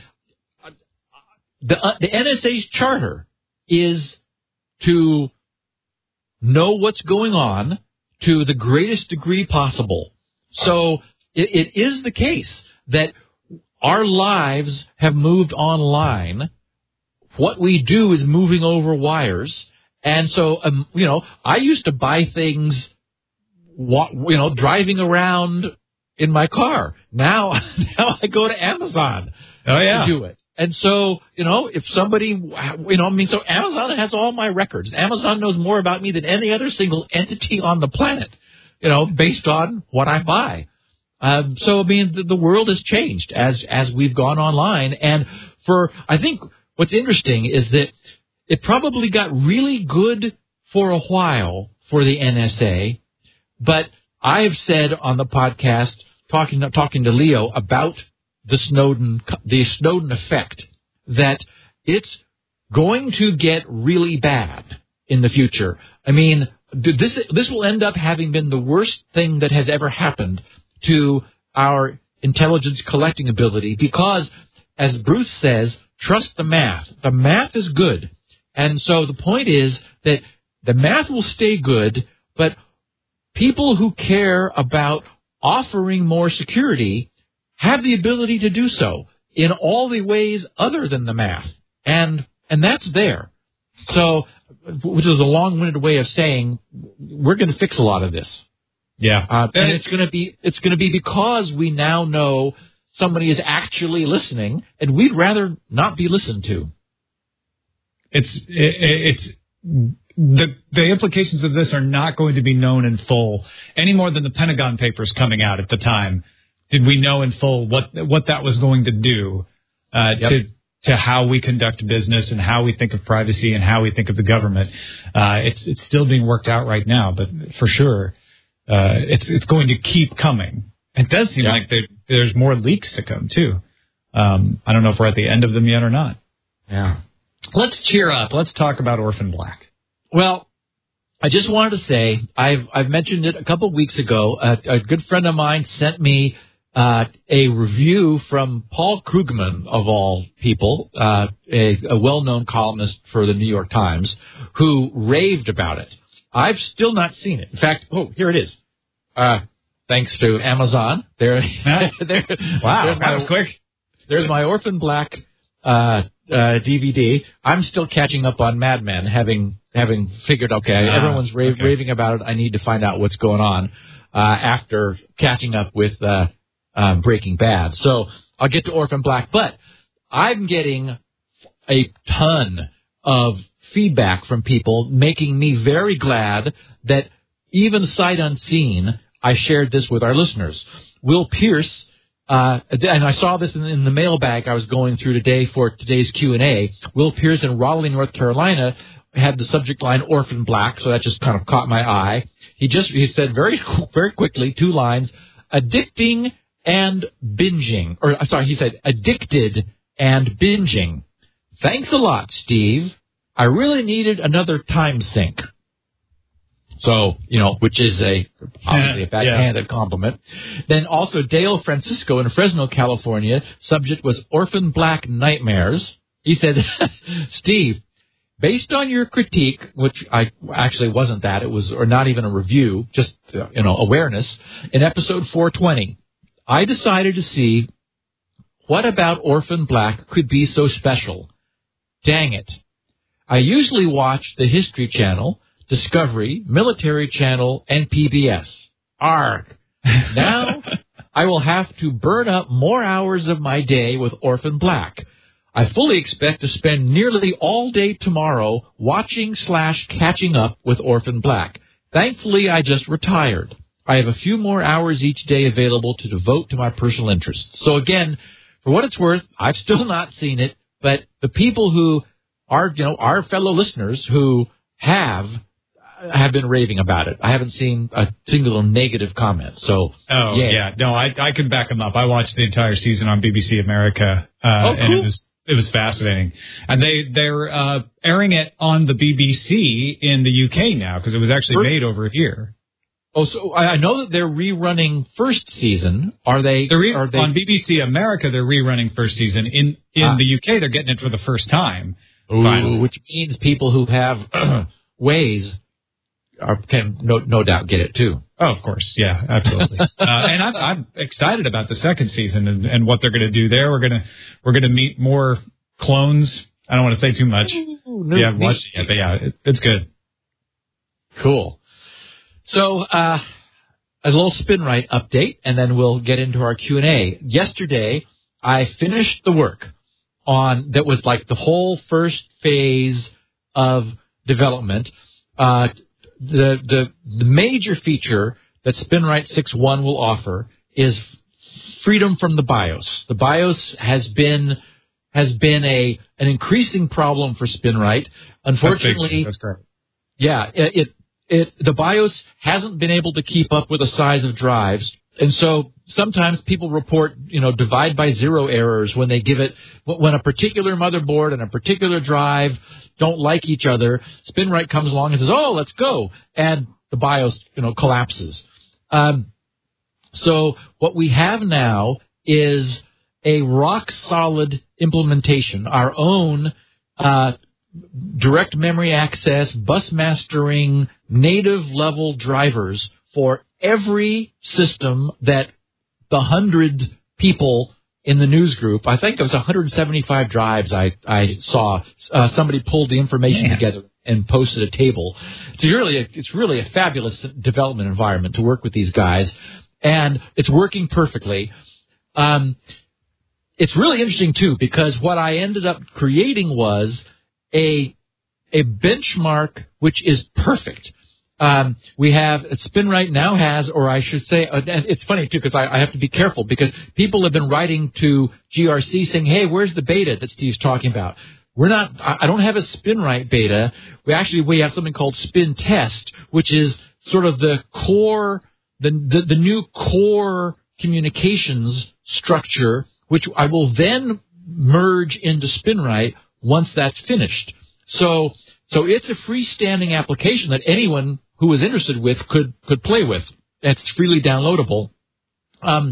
the, uh, the N S A's charter is to know what's going on to the greatest degree possible. So it, it is the case that our lives have moved online. What we do is moving over wires. And so, um, you know, I used to buy things, you know, driving around in my car. Now, now I go to Amazon oh, yeah. to do it. And so, you know, if somebody, you know, I mean, so Amazon has all my records. Amazon knows more about me than any other single entity on the planet, you know, based on what I buy. Um, so, I mean, the, the world has changed as, as we've gone online. And for, I think what's interesting is that it probably got really good for a while for the N S A, but I've said on the podcast, talking, talking to Leo about the Snowden, the Snowden effect, that it's going to get really bad in the future. I mean, this this will end up having been the worst thing that has ever happened to our intelligence collecting ability because, as Bruce says, trust the math. The math is good. And so the point is that the math will stay good, but people who care about offering more security have the ability to do so in all the ways other than the math. And and that's there. So, which is a long-winded way of saying we're going to fix a lot of this. Yeah. Uh, and it's going to be it's going to be because we now know somebody is actually listening, and we'd rather not be listened to. It's it, it's the the implications of this are not going to be known in full any more than the Pentagon Papers coming out at the time. Did we know in full what what that was going to do uh, yep. to to how we conduct business and how we think of privacy and how we think of the government? Uh, it's it's still being worked out right now, but for sure, uh, it's it's going to keep coming. It does seem yep. like there, there's more leaks to come too. Um, I don't know if we're at the end of them yet or not. Yeah. Let's cheer up. Let's talk about Orphan Black. Well, I just wanted to say I've I've mentioned it a couple of weeks ago. A, a good friend of mine sent me Uh, a review from Paul Krugman, of all people, uh, a, a well-known columnist for the New York Times, who raved about it. I've still not seen it. In fact, oh, here it is. Uh, thanks to Amazon. There, there. Wow, there's that my, was quick. There's my Orphan Black uh, uh, D V D. I'm still catching up on Mad Men, having having figured, okay, ah, everyone's rave, okay. raving about it. I need to find out what's going on uh, after catching up with Uh, Um, Breaking Bad. So I'll get to Orphan Black, but I'm getting a ton of feedback from people making me very glad that even sight unseen, I shared this with our listeners. Will Pierce, uh, and I saw this in, in the mailbag I was going through today for today's Q and A. Will Pierce in Raleigh, North Carolina had the subject line Orphan Black, so that just kind of caught my eye. He just, he said very, very quickly, two lines, addicting and binging, or sorry, he said addicted and binging. Thanks a lot, Steve. I really needed another time sink. So, you know, which is a obviously a backhanded yeah. compliment. Then also Dale Francisco in Fresno, California. Subject was Orphan Black Nightmares. he said, Steve, based on your critique, which I actually wasn't that, it was, or not even a review, just, uh, you know, awareness, in episode four twenty, I decided to see what about Orphan Black could be so special. Dang it. I usually watch the History Channel, Discovery, Military Channel, and P B S. Arg. Now I will have to burn up more hours of my day with Orphan Black. I fully expect to spend nearly all day tomorrow watching slash catching up with Orphan Black. Thankfully, I just retired. I have a few more hours each day available to devote to my personal interests. So again, for what it's worth, I've still not seen it, but the people who are, you know, our fellow listeners who have, have been raving about it. I haven't seen a single negative comment. So, oh yeah, yeah. no, I I can back them up. I watched the entire season on B B C America, uh, oh, cool. and it was it was fascinating. And they they're uh, airing it on the B B C in the U K now because it was actually made over here. Oh, so I know that they're rerunning first season. Are they? They're re- are they on B B C America? They're rerunning first season. In in ah. the U K, they're getting it for the first time. Ooh, which means people who have ways are, can no, no doubt get it too. Oh, of course, yeah, absolutely. uh, and I'm, I'm excited about the second season and, and what they're going to do there. We're gonna we're gonna meet more clones. I don't want to say too much. Ooh, no, yeah, I've watched it yet, but yeah, it, it's good. Cool. So uh, a little SpinRite update, and then we'll get into our Q and A. Yesterday, I finished the work on that was like the whole first phase of development. Uh, the, the the major feature that SpinRite six point one will offer is freedom from the BIOS. The BIOS has been has been a an increasing problem for SpinRite. Unfortunately, that's, that's correct. Yeah, it, it it the BIOS hasn't been able to keep up with the size of drives. And so sometimes people report, you know, divide by zero errors when they give it, when a particular motherboard and a particular drive don't like each other. SpinRite comes along and says, oh, let's go. And the BIOS, you know, collapses. Um, so what we have now is a rock solid implementation, our own uh, direct memory access, bus mastering, native level drivers for every system that the hundred people in the news group, I think it was one hundred seventy-five drives I, I saw, uh, somebody pulled the information yeah. together and posted a table. It's really, a, it's really a fabulous development environment to work with these guys, and it's working perfectly. Um, it's really interesting, too, because what I ended up creating was a a benchmark which is perfect. Um, we have, SpinRite now has, or I should say, uh, and it's funny, too, because I, I have to be careful, because people have been writing to G R C saying, hey, where's the beta that Steve's talking about? We're not, I, I don't have a SpinRite beta. We actually, we have something called Spin Test, which is sort of the core, the, the, the new core communications structure, which I will then merge into SpinRite once that's finished. So, so it's a freestanding application that anyone who is interested with could, could play with. It's freely downloadable. Um,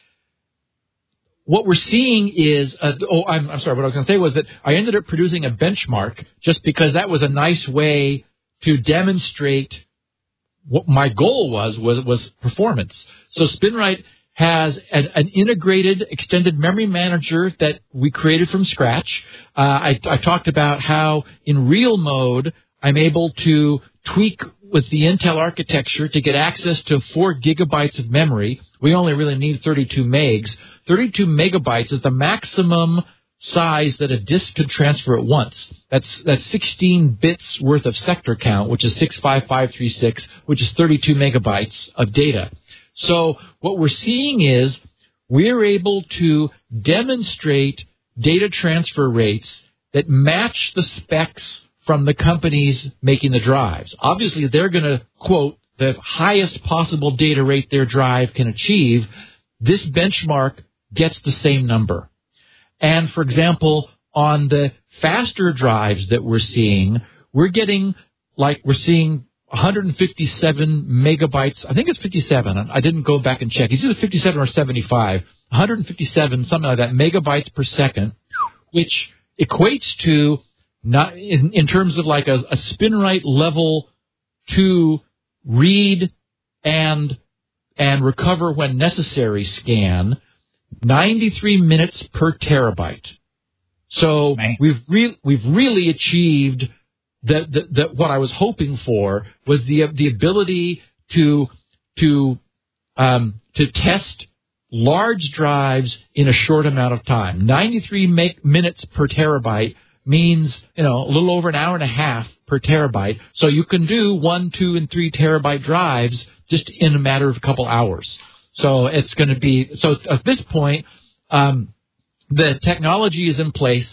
what we're seeing is, uh, oh, I'm, I'm sorry, what I was going to say was that I ended up producing a benchmark just because that was a nice way to demonstrate what my goal was, was, was performance. So SpinRite has an, an integrated extended memory manager that we created from scratch. Uh, I, I talked about how in real mode, I'm able to tweak with the Intel architecture to get access to four gigabytes of memory. We only really need thirty-two megs. thirty-two megabytes is the maximum size that a disk could transfer at once. That's that's sixteen bits worth of sector count, which is six five five three six, which is thirty-two megabytes of data. So what we're seeing is we're able to demonstrate data transfer rates that match the specs from the companies making the drives. Obviously, they're going to quote the highest possible data rate their drive can achieve. This benchmark gets the same number. And, for example, on the faster drives that we're seeing, we're getting, like, we're seeing one hundred fifty-seven megabytes. I think it's fifty-seven. I didn't go back and check. It's either fifty-seven or seventy-five. one hundred fifty-seven, something like that, megabytes per second, which equates to not in, in terms of like a, a SpinRite level two read and and recover when necessary scan, ninety-three minutes per terabyte. So Man. we've re- we've really achieved that. The, the, what I was hoping for was the the ability to to um, to test large drives in a short amount of time. ninety-three make, minutes per terabyte means, you know, a little over an hour and a half per terabyte. So you can do one, two, and three terabyte drives just in a matter of a couple hours. So it's going to be, so at this point, um, the technology is in place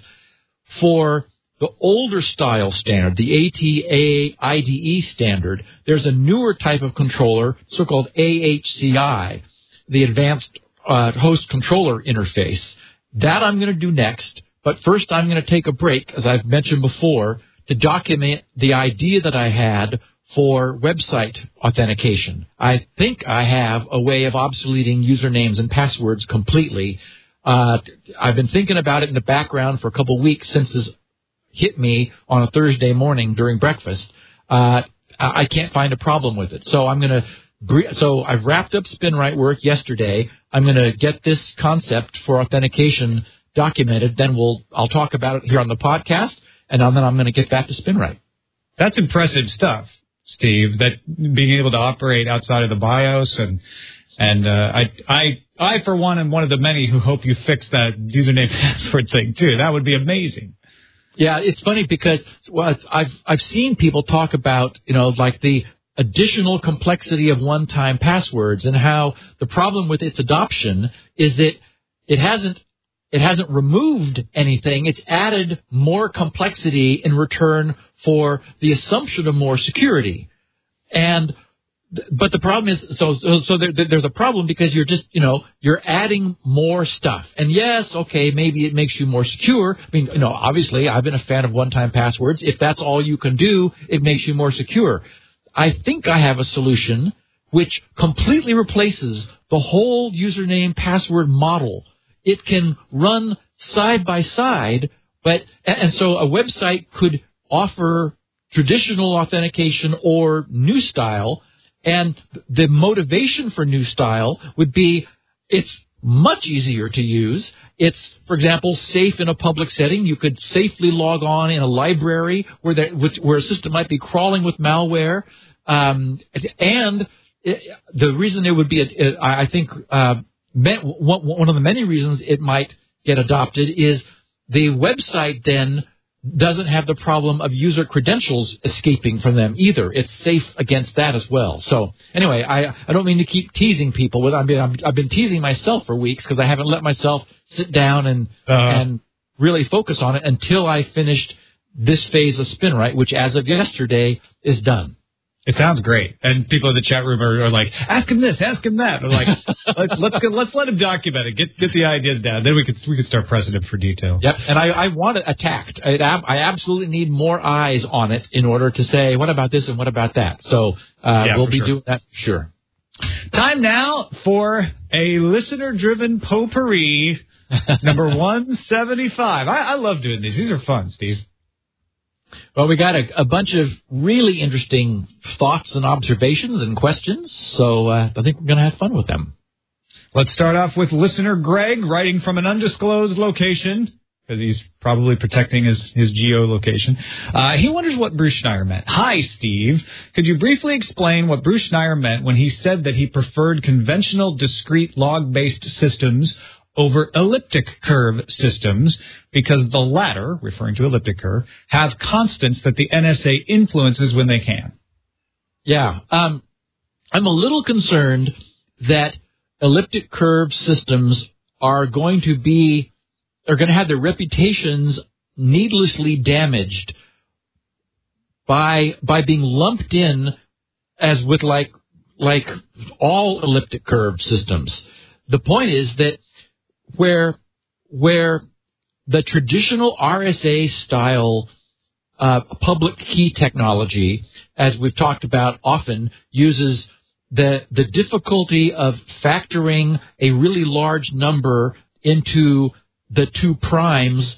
for the older style standard, the A T A I D E standard. There's a newer type of controller, so-called A H C I, the Advanced uh, Host Controller Interface. That I'm going to do next. But first, I'm going to take a break, as I've mentioned before, to document the idea that I had for website authentication. I think I have a way of obsoleting usernames and passwords completely. Uh, I've been thinking about it in the background for a couple of weeks since this hit me on a Thursday morning during breakfast. Uh, I can't find a problem with it. So I'm going to, so I've wrapped up SpinRite work yesterday. I'm going to get this concept for authentication documented. Then we'll, I'll talk about it here on the podcast, and then I'm going to get back to SpinRite. That's impressive stuff, Steve, that being able to operate outside of the BIOS. And and uh, I, I, I, for one, am one of the many who hope you fix that username password thing, too. That would be amazing. Yeah, it's funny because well, I've I've seen people talk about, you know, like the additional complexity of one-time passwords and how the problem with its adoption is that it hasn't it hasn't removed anything. It's added more complexity in return for the assumption of more security. And but the problem is, so so, so there, there's a problem because you're just, you know, you're adding more stuff. And yes, okay, maybe it makes you more secure. I mean, you know, obviously, I've been a fan of one-time passwords. If that's all you can do, it makes you more secure. I think I have a solution which completely replaces the whole username password model. It can run side by side, but and so a website could offer traditional authentication or new style. And the motivation for new style would be it's much easier to use. It's, for example, safe in a public setting. You could safely log on in a library where there, where a system might be crawling with malware. Um, and it, the reason it would be, it, I think, uh, one of the many reasons it might get adopted is the website then doesn't have the problem of user credentials escaping from them either. It's safe against that as well. So anyway, I, I don't mean to keep teasing people with. I mean, I've, I've been teasing myself for weeks because I haven't let myself sit down and uh, and really focus on it until I finished this phase of SpinRite, which as of yesterday is done. It sounds great, and people in the chat room are, are like, "Ask him this, ask him that." They're like, "Let's let's get, let's let him document it, get get the ideas down. Then we could we could start pressing him for detail." Yep, and I, I want it attacked. I, I absolutely need more eyes on it in order to say what about this and what about that. So uh, yeah, we'll be sure. doing that. Sure. Time now for a listener-driven potpourri, number one seventy-five. I, I love doing these. These are fun, Steve. Well, we got a, a bunch of really interesting thoughts and observations and questions, so uh, I think we're going to have fun with them. Let's start off with listener Greg, writing from an undisclosed location, because he's probably protecting his, his geolocation. Uh, he wonders what Bruce Schneier meant. Hi, Steve. Could you briefly explain what Bruce Schneier meant when he said that he preferred conventional discrete log-based systems over elliptic curve systems, because the latter, referring to elliptic curve, have constants that the N S A influences when they can? Yeah. Um, I'm a little concerned that elliptic curve systems are going to be, are going to have their reputations needlessly damaged by by being lumped in as with like like all elliptic curve systems. The point is that where where the traditional R S A style uh, public key technology, as we've talked about often, uses the the difficulty of factoring a really large number into the two primes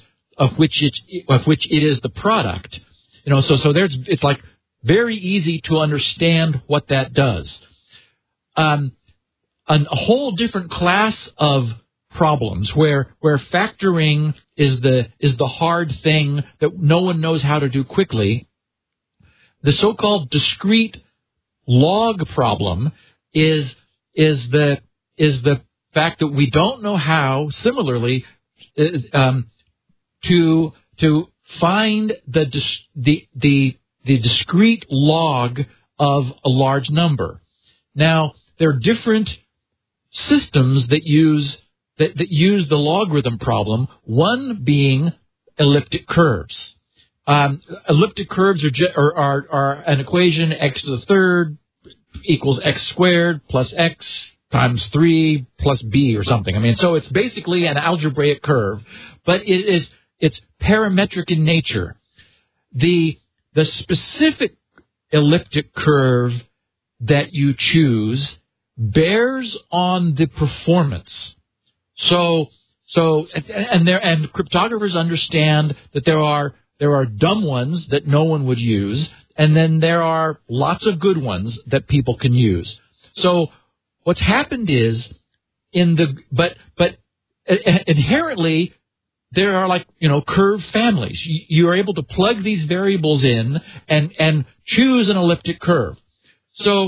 of which it of which it is the product. You know, so so there's it's like very easy to understand what that does. Um, a whole different class of problems where where factoring is the is the hard thing that no one knows how to do quickly. The so-called discrete log problem is is the is the fact that we don't know how, similarly, um, to to find the the the the discrete log of a large number. Now, there are different systems that use that, that use the logarithm problem. One being elliptic curves. Um, elliptic curves are, are, are, are an equation: x to the third equals x squared plus x times three plus b or something. I mean, so it's basically an algebraic curve, but it is it's parametric in nature. The the specific elliptic curve that you choose bears on the performance. So so and there and cryptographers understand that there are There are dumb ones that no one would use, and then there are lots of good ones that people can use. So what's happened is, in the but but inherently there are, like, you know, curve families. You, you are able to plug these variables in and and choose an elliptic curve. So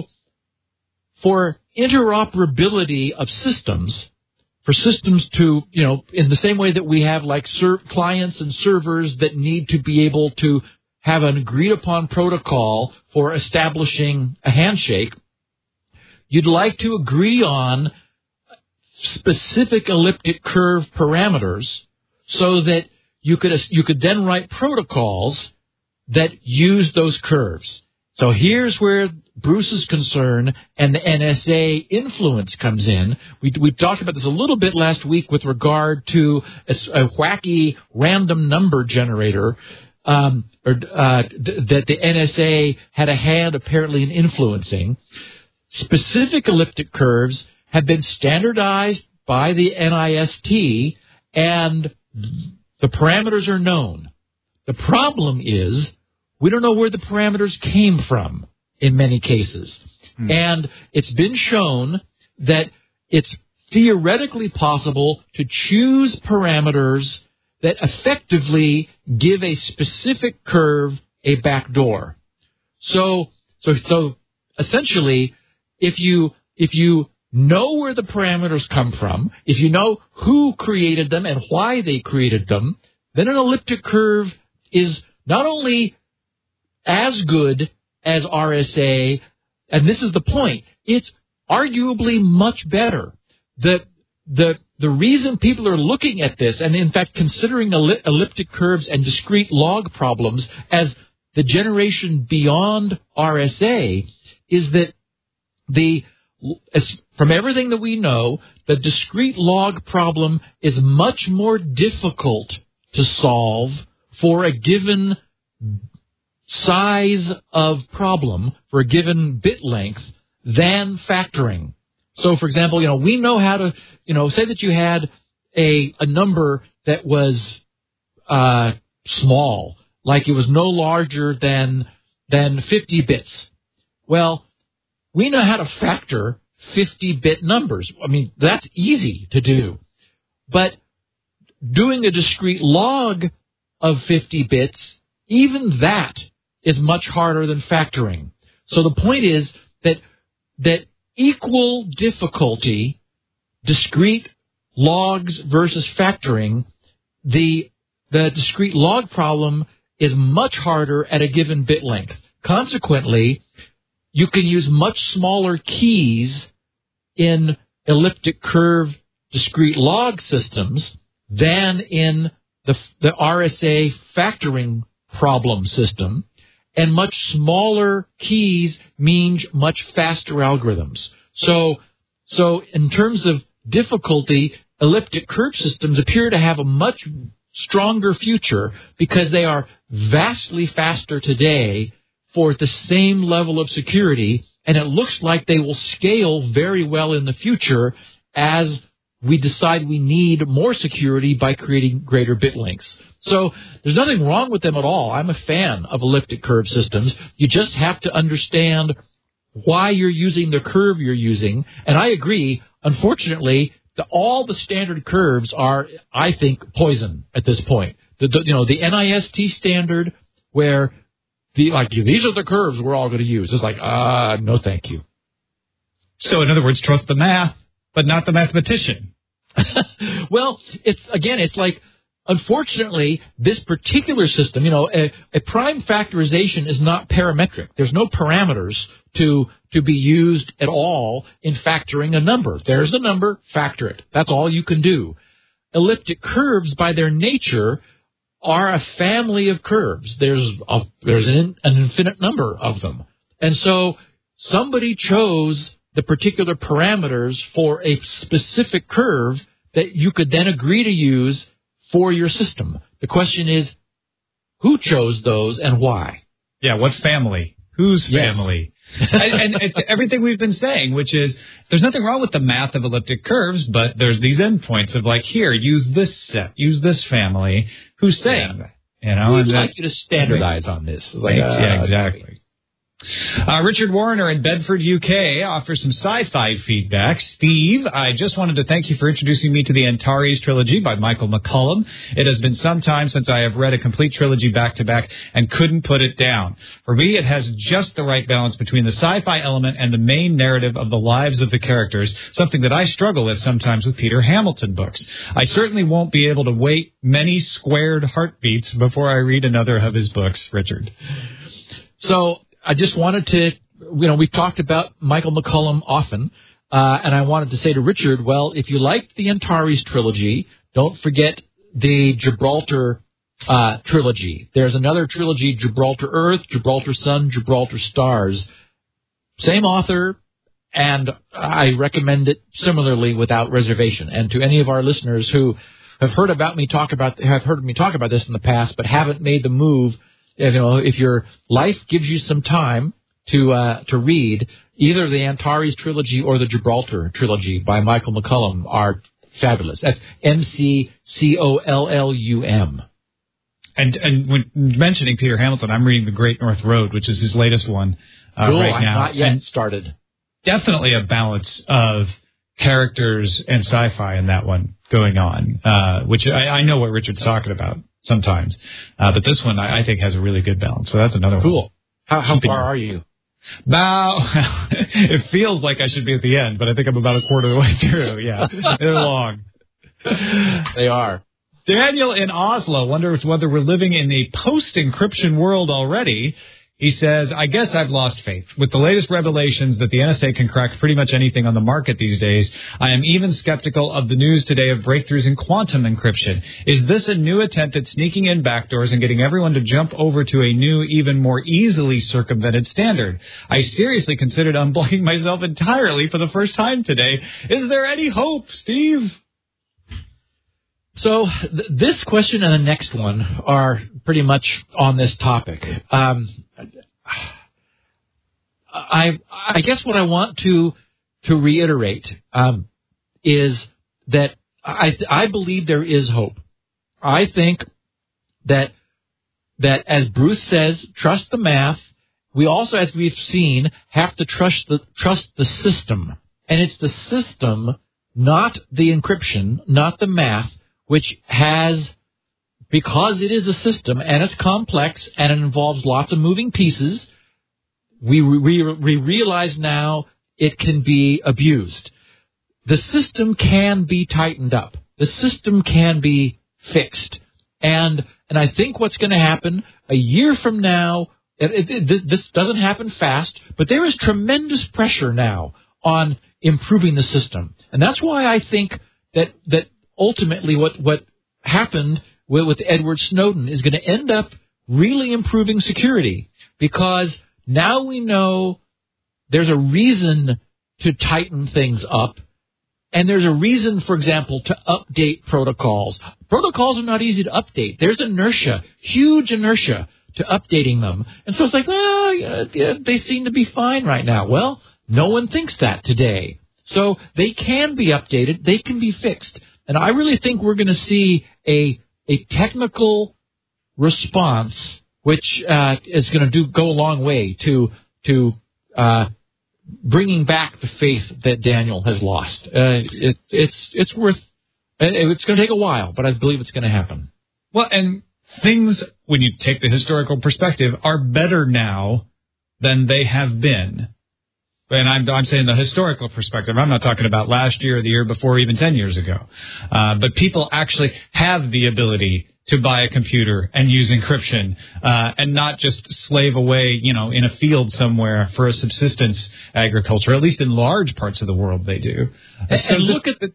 for interoperability of systems, for systems to, you know, in the same way that we have like ser- clients and servers that need to be able to have an agreed upon protocol for establishing a handshake, you'd like to agree on specific elliptic curve parameters so that you could you could then write protocols that use those curves. So here's where Bruce's concern and the N S A influence comes in. We, we talked about this a little bit last week with regard to a, a wacky random number generator um, or, uh, th- that the N S A had a hand apparently in influencing. Specific elliptic curves have been standardized by the NIST, and the parameters are known. The problem is we don't know where the parameters came from in many cases. Hmm. And it's been shown that it's theoretically possible to choose parameters that effectively give a specific curve a backdoor. So, so, so essentially, if you, if you know where the parameters come from, if you know who created them and why they created them, then an elliptic curve is not only as good as R S A, and this is the point, it's arguably much better. The the the reason people are looking at this, and in fact considering elli- elliptic curves and discrete log problems as the generation beyond R S A, is that the as, from everything that we know, the discrete log problem is much more difficult to solve for a given size of problem, for a given bit length, than factoring. So, for example, you know, we know how to, you know, say that you had a a number that was uh, small, like it was no larger than than fifty bits. Well, we know how to factor fifty-bit numbers. I mean, that's easy to do. But doing a discrete log of fifty bits, even that is much harder than factoring. So the point is that that equal difficulty, discrete logs versus factoring, the the discrete log problem is much harder at a given bit length. Consequently, you can use much smaller keys in elliptic curve discrete log systems than in the, the R S A factoring problem system, and much smaller keys means much faster algorithms. So, so in terms of difficulty, elliptic curve systems appear to have a much stronger future because they are vastly faster today for the same level of security, and it looks like they will scale very well in the future as we decide we need more security by creating greater bit lengths. So there's nothing wrong with them at all. I'm a fan of elliptic curve systems. You just have to understand why you're using the curve you're using. And I agree, unfortunately, the, all the standard curves are, I think, poison at this point. The, the, you know, the N I S T standard where the like these are the curves we're all going to use. It's like, uh, no thank you. So in other words, trust the math, but not the mathematician. Well, it's again, it's like, unfortunately, this particular system, you know, a, a prime factorization is not parametric. There's no parameters to to be used at all in factoring a number. There's a number, factor it. That's all you can do. Elliptic curves, by their nature, are a family of curves. There's a, there's an, an infinite number of them. And so somebody chose the particular parameters for a specific curve that you could then agree to use for your system. The question is, who chose those and why? Yeah, what family? Whose family? Yes. and and it's everything we've been saying, which is there's nothing wrong with the math of elliptic curves, but there's these endpoints of like, here, use this set, use this family. Who's saying that? You know, We'd and like you to standardize on this. Like, yeah, uh, yeah, exactly. Uh, Richard Warner in Bedford, U K, offers some sci-fi feedback. Steve, I just wanted to thank you for introducing me to the Antares trilogy by Michael McCullough. It has been some time since I have read a complete trilogy back-to-back and couldn't put it down. For me, it has just the right balance between the sci-fi element and the main narrative of the lives of the characters, something that I struggle with sometimes with Peter Hamilton books. I certainly won't be able to wait many squared heartbeats before I read another of his books, Richard. So I just wanted to, you know, we've talked about Michael McCullough often, uh, and I wanted to say to Richard, well, if you liked the Antares trilogy, don't forget the Gibraltar uh, trilogy. There's another trilogy, Gibraltar Earth, Gibraltar Sun, Gibraltar Stars. Same author, and I recommend it similarly without reservation. And to any of our listeners who have heard about me talk about, have heard me talk about this in the past, but haven't made the move, you know, if your life gives you some time to uh, to read, either the Antares trilogy or the Gibraltar trilogy by Michael McCullough are fabulous. That's M C C O L L U M. And and when mentioning Peter Hamilton, I'm reading The Great North Road, which is his latest one uh, cool, right I've now. not yet and started. Definitely a balance of characters and sci-fi in that one going on, uh, which I, I know what Richard's talking about sometimes. Uh, but this one, I, I think, has a really good balance. So that's another cool. one. How, how far are you? Now, it feels like I should be at the end, but I think I'm about a quarter of the way through. Yeah, they're long. They are. Daniel in Oslo wonders whether we're living in a post-encryption world already. He says, I guess I've lost faith. With the latest revelations that the N S A can crack pretty much anything on the market these days, I am even skeptical of the news today of breakthroughs in quantum encryption. Is this a new attempt at sneaking in backdoors and getting everyone to jump over to a new, even more easily circumvented standard? I seriously considered unblocking myself entirely for the first time today. Is there any hope, Steve? So th- this question and the next one are pretty much on this topic. Um, I I guess what I want to to reiterate um, is that I I believe there is hope. I think that that as Bruce says, trust the math. We also, as we've seen, have to trust the trust the system, and it's the system, not the encryption, not the math, which has, because it is a system and it's complex and it involves lots of moving pieces, we, we, we realize now it can be abused. The system can be tightened up. The system can be fixed. And and I think what's going to happen a year from now, it, it, it, this doesn't happen fast, but there is tremendous pressure now on improving the system. And that's why I think that that ultimately what, what happened with, with Edward Snowden is going to end up really improving security, because now we know there's a reason to tighten things up, and there's a reason, for example, to update protocols. Protocols are not easy to update. There's inertia, huge inertia to updating them. And so it's like, well, yeah, they seem to be fine right now. Well, no one thinks that today. So they can be updated. They can be fixed. And I really think we're going to see a a technical response, which uh, is going to do go a long way to to uh, bringing back the faith that Daniel has lost. Uh, it, it's it's worth. It's going to take a while, but I believe it's going to happen. Well, and things, when you take the historical perspective, are better now than they have been. And I'm, I'm saying the historical perspective. I'm not talking about last year or the year before, even ten years ago. Uh, but people actually have the ability to buy a computer and use encryption uh, and not just slave away, you know, in a field somewhere for a subsistence agriculture. At least in large parts of the world, they do. And, so and look at the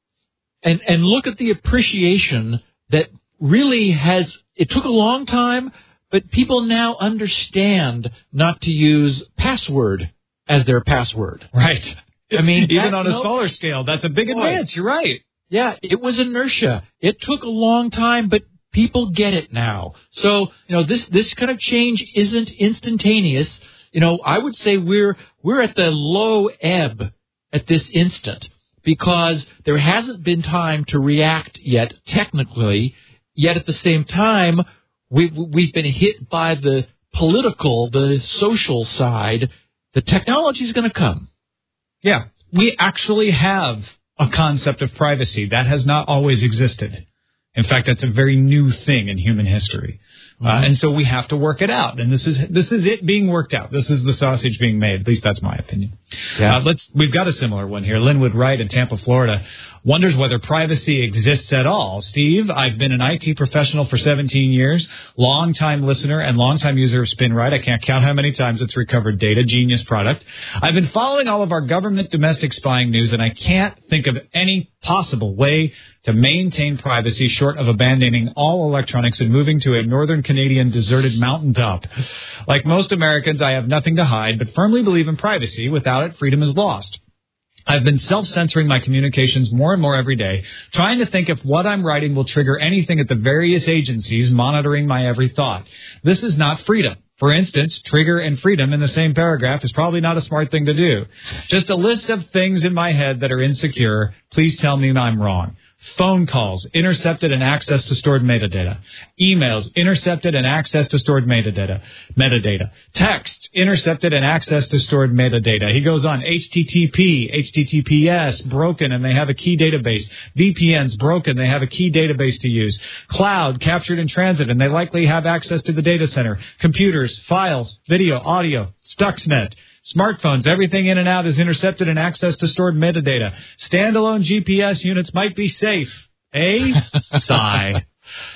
and and look at the appreciation that really has. It took a long time, but people now understand not to use password as their password. Right. I mean, even that, on a no, smaller scale, that's a big advance. You're right. Yeah, it was inertia. It took a long time, but people get it now. So, you know, this this kind of change isn't instantaneous. You know, I would say we're we're at the low ebb at this instant because there hasn't been time to react yet technically. Yet at the same time, we've we've been hit by the political, the social side. The technology is going to come. Yeah, we actually have a concept of privacy that has not always existed. In fact, that's a very new thing in human history. Mm-hmm. Uh, and so we have to work it out. And this is this is it being worked out. This is the sausage being made. At least that's my opinion. Yeah. Uh, let's we've got a similar one here. Linwood Wright in Tampa, Florida, wonders whether privacy exists at all. Steve, I've been an I T professional for seventeen years, long-time listener and long-time user of SpinRite. I can't count how many times it's recovered data. Genius product. I've been following all of our government domestic spying news, and I can't think of any possible way to maintain privacy short of abandoning all electronics and moving to a northern Canadian deserted mountaintop. Like most Americans, I have nothing to hide, but firmly believe in privacy. Without it, freedom is lost. I've been self-censoring my communications more and more every day, trying to think if what I'm writing will trigger anything at the various agencies monitoring my every thought. This is not freedom. For instance, trigger and freedom in the same paragraph is probably not a smart thing to do. Just a list of things in my head that are insecure. Please tell me I'm wrong. Phone calls, intercepted and access to stored metadata. Emails, intercepted and access to stored metadata. Metadata. Texts, intercepted and access to stored metadata. He goes on, H T T P, H T T P S, broken and they have a key database. V P Ns, broken, they have a key database to use. Cloud, captured in transit, and they likely have access to the data center. Computers, files, video, audio, Stuxnet. Smartphones, everything in and out is intercepted and access to stored metadata. Standalone G P S units might be safe. Eh? Sigh.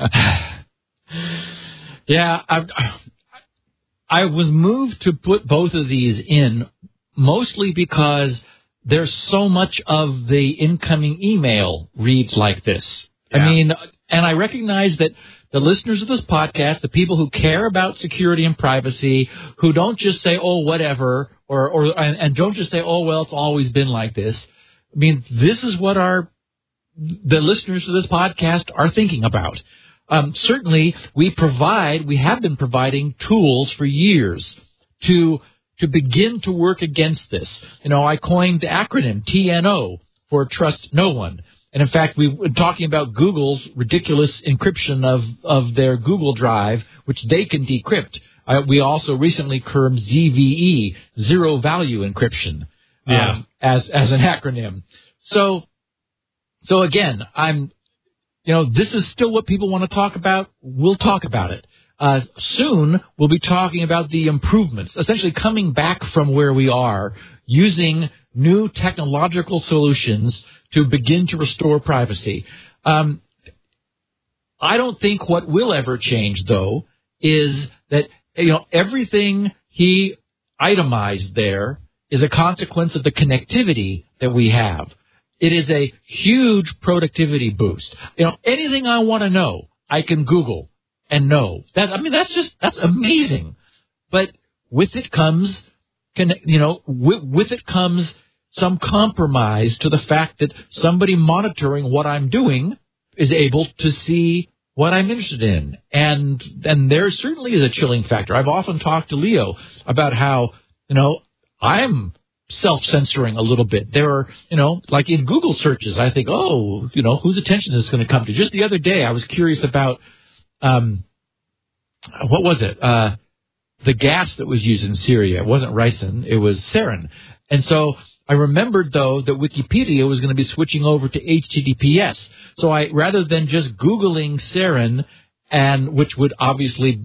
Yeah, I, I was moved to put both of these in, mostly because there's so much of the incoming email reads like this. Yeah. I mean, and I recognize that the listeners of this podcast, the people who care about security and privacy, who don't just say, oh, whatever, or, or and, and don't just say, oh, well, it's always been like this. I mean, this is what our the listeners of this podcast are thinking about. Um, certainly, we provide, we have been providing tools for years to to begin to work against this. You know, I coined the acronym T N O for Trust No One. And in fact, we were talking about Google's ridiculous encryption of, of their Google Drive, which they can decrypt. Uh, we also recently curbed Z V E, zero value encryption, yeah. um, as as an acronym. So, so again, I'm, you know, this is still what people want to talk about. We'll talk about it. Uh, soon, we'll be talking about the improvements, essentially coming back from where we are, using new technological solutions to begin to restore privacy. Um, I don't think what will ever change, though, is that, you know, everything he itemized there is a consequence of the connectivity that we have. It is a huge productivity boost. You know, anything I want to know, I can Google and know. That, I mean, that's just, that's amazing. But with it comes, you know, with, with it comes some compromise to the fact that somebody monitoring what I'm doing is able to see what I'm interested in. And and there certainly is a chilling factor. I've often talked to Leo about how, you know, I'm self-censoring a little bit. There are, you know, like in Google searches, I think, oh, you know, whose attention is this going to come to? Just the other day, I was curious about, um, what was it? Uh, the gas that was used in Syria. It wasn't ricin, it was sarin. And so I remembered, though, that Wikipedia was going to be switching over to H T T P S. So I, rather than just Googling sarin, and which would obviously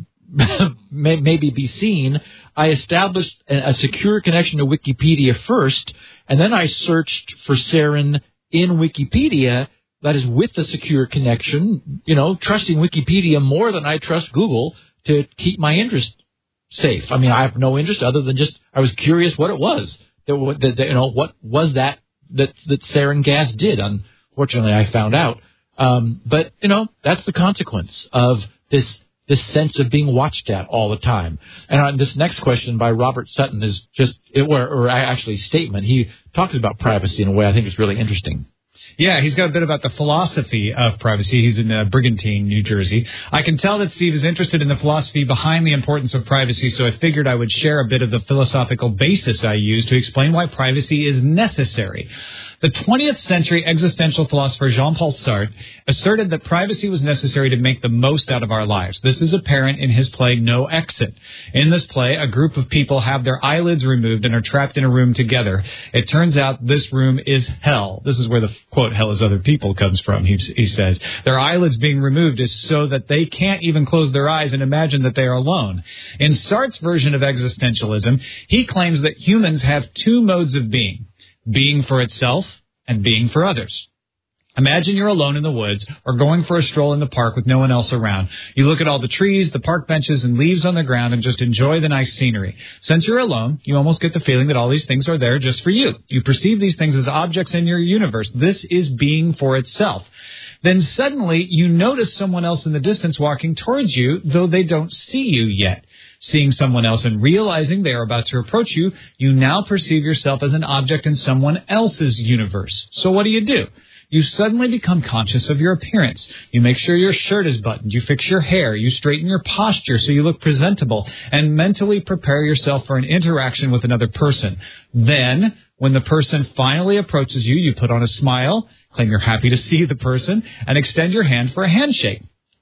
may, maybe be seen, I established a, a secure connection to Wikipedia first, and then I searched for sarin in Wikipedia, that is with a secure connection, you know, trusting Wikipedia more than I trust Google to keep my interest safe. I mean, I have no interest other than just, I was curious what it was. That, that, that, you know, what was that that, that sarin gas did? Unfortunately, I found out. Um, but, you know, that's the consequence of this this sense of being watched at all the time. And on this next question by Robert Sutton is just, or, or actually statement, he talks about privacy in a way I think is really interesting. Yeah, he's got a bit about the philosophy of privacy. He's in uh, Brigantine, New Jersey. I can tell that Steve is interested in the philosophy behind the importance of privacy, so I figured I would share a bit of the philosophical basis I use to explain why privacy is necessary. The twentieth century existential philosopher Jean-Paul Sartre asserted that privacy was necessary to make the most out of our lives. This is apparent in his play No Exit. In this play, a group of people have their eyelids removed and are trapped in a room together. It turns out this room is hell. This is where the quote, hell is other people comes from, he, he says. Their eyelids being removed is so that they can't even close their eyes and imagine that they are alone. In Sartre's version of existentialism, he claims that humans have two modes of being. Being for itself, and being for others. Imagine you're alone in the woods or going for a stroll in the park with no one else around. You look at all the trees, the park benches, and leaves on the ground and just enjoy the nice scenery. Since you're alone, you almost get the feeling that all these things are there just for you. You perceive these things as objects in your universe. This is being for itself. Then suddenly you notice someone else in the distance walking towards you, though they don't see you yet. Seeing someone else and realizing they are about to approach you, you now perceive yourself as an object in someone else's universe. So what do you do? You suddenly become conscious of your appearance. You make sure your shirt is buttoned. You fix your hair. You straighten your posture so you look presentable and mentally prepare yourself for an interaction with another person. Then, when the person finally approaches you, you put on a smile, claim you're happy to see the person, and extend your hand for a handshake.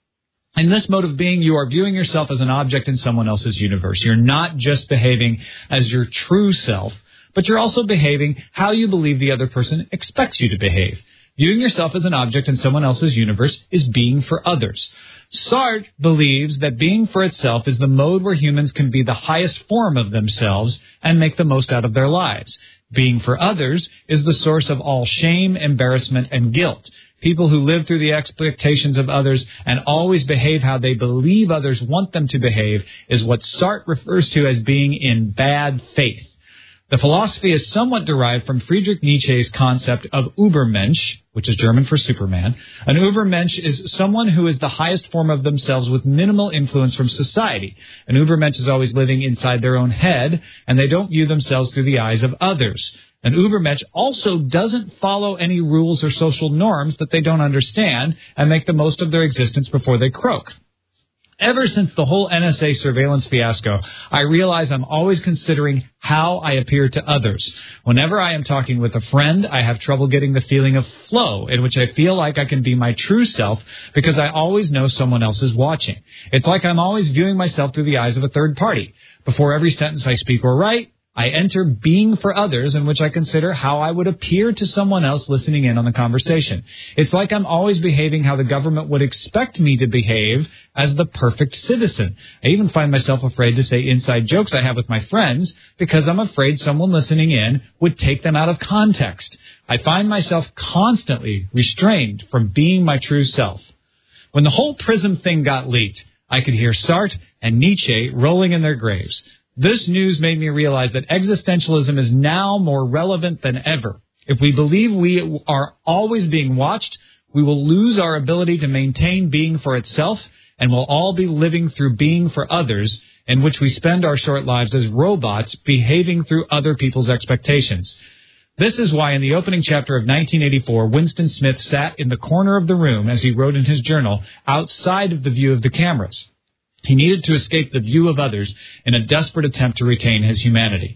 In this mode of being, you are viewing yourself as an object in someone else's universe. You're not just behaving as your true self, but you're also behaving how you believe the other person expects you to behave. Viewing yourself as an object in someone else's universe is being for others. Sartre believes that being for itself is the mode where humans can be the highest form of themselves and make the most out of their lives. Being for others is the source of all shame, embarrassment, and guilt. People who live through the expectations of others and always behave how they believe others want them to behave is what Sartre refers to as being in bad faith. The philosophy is somewhat derived from Friedrich Nietzsche's concept of Übermensch, which is German for Superman. An Übermensch is someone who is the highest form of themselves with minimal influence from society. An Übermensch is always living inside their own head, and they don't view themselves through the eyes of others. An Übermensch also doesn't follow any rules or social norms that they don't understand and make the most of their existence before they croak. Ever since the whole N S A surveillance fiasco, I realize I'm always considering how I appear to others. Whenever I am talking with a friend, I have trouble getting the feeling of flow, in which I feel like I can be my true self because I always know someone else is watching. It's like I'm always viewing myself through the eyes of a third party. Before every sentence I speak or write, I enter being for others, in which I consider how I would appear to someone else listening in on the conversation. It's like I'm always behaving how the government would expect me to behave as the perfect citizen. I even find myself afraid to say inside jokes I have with my friends because I'm afraid someone listening in would take them out of context. I find myself constantly restrained from being my true self. When the whole PRISM thing got leaked, I could hear Sartre and Nietzsche rolling in their graves. This news made me realize that existentialism is now more relevant than ever. If we believe we are always being watched, we will lose our ability to maintain being for itself, and we'll all be living through being for others, in which we spend our short lives as robots behaving through other people's expectations. This is why in the opening chapter of nineteen eighty-four, Winston Smith sat in the corner of the room, as he wrote in his journal, outside of the view of the cameras. He needed to escape the view of others in a desperate attempt to retain his humanity.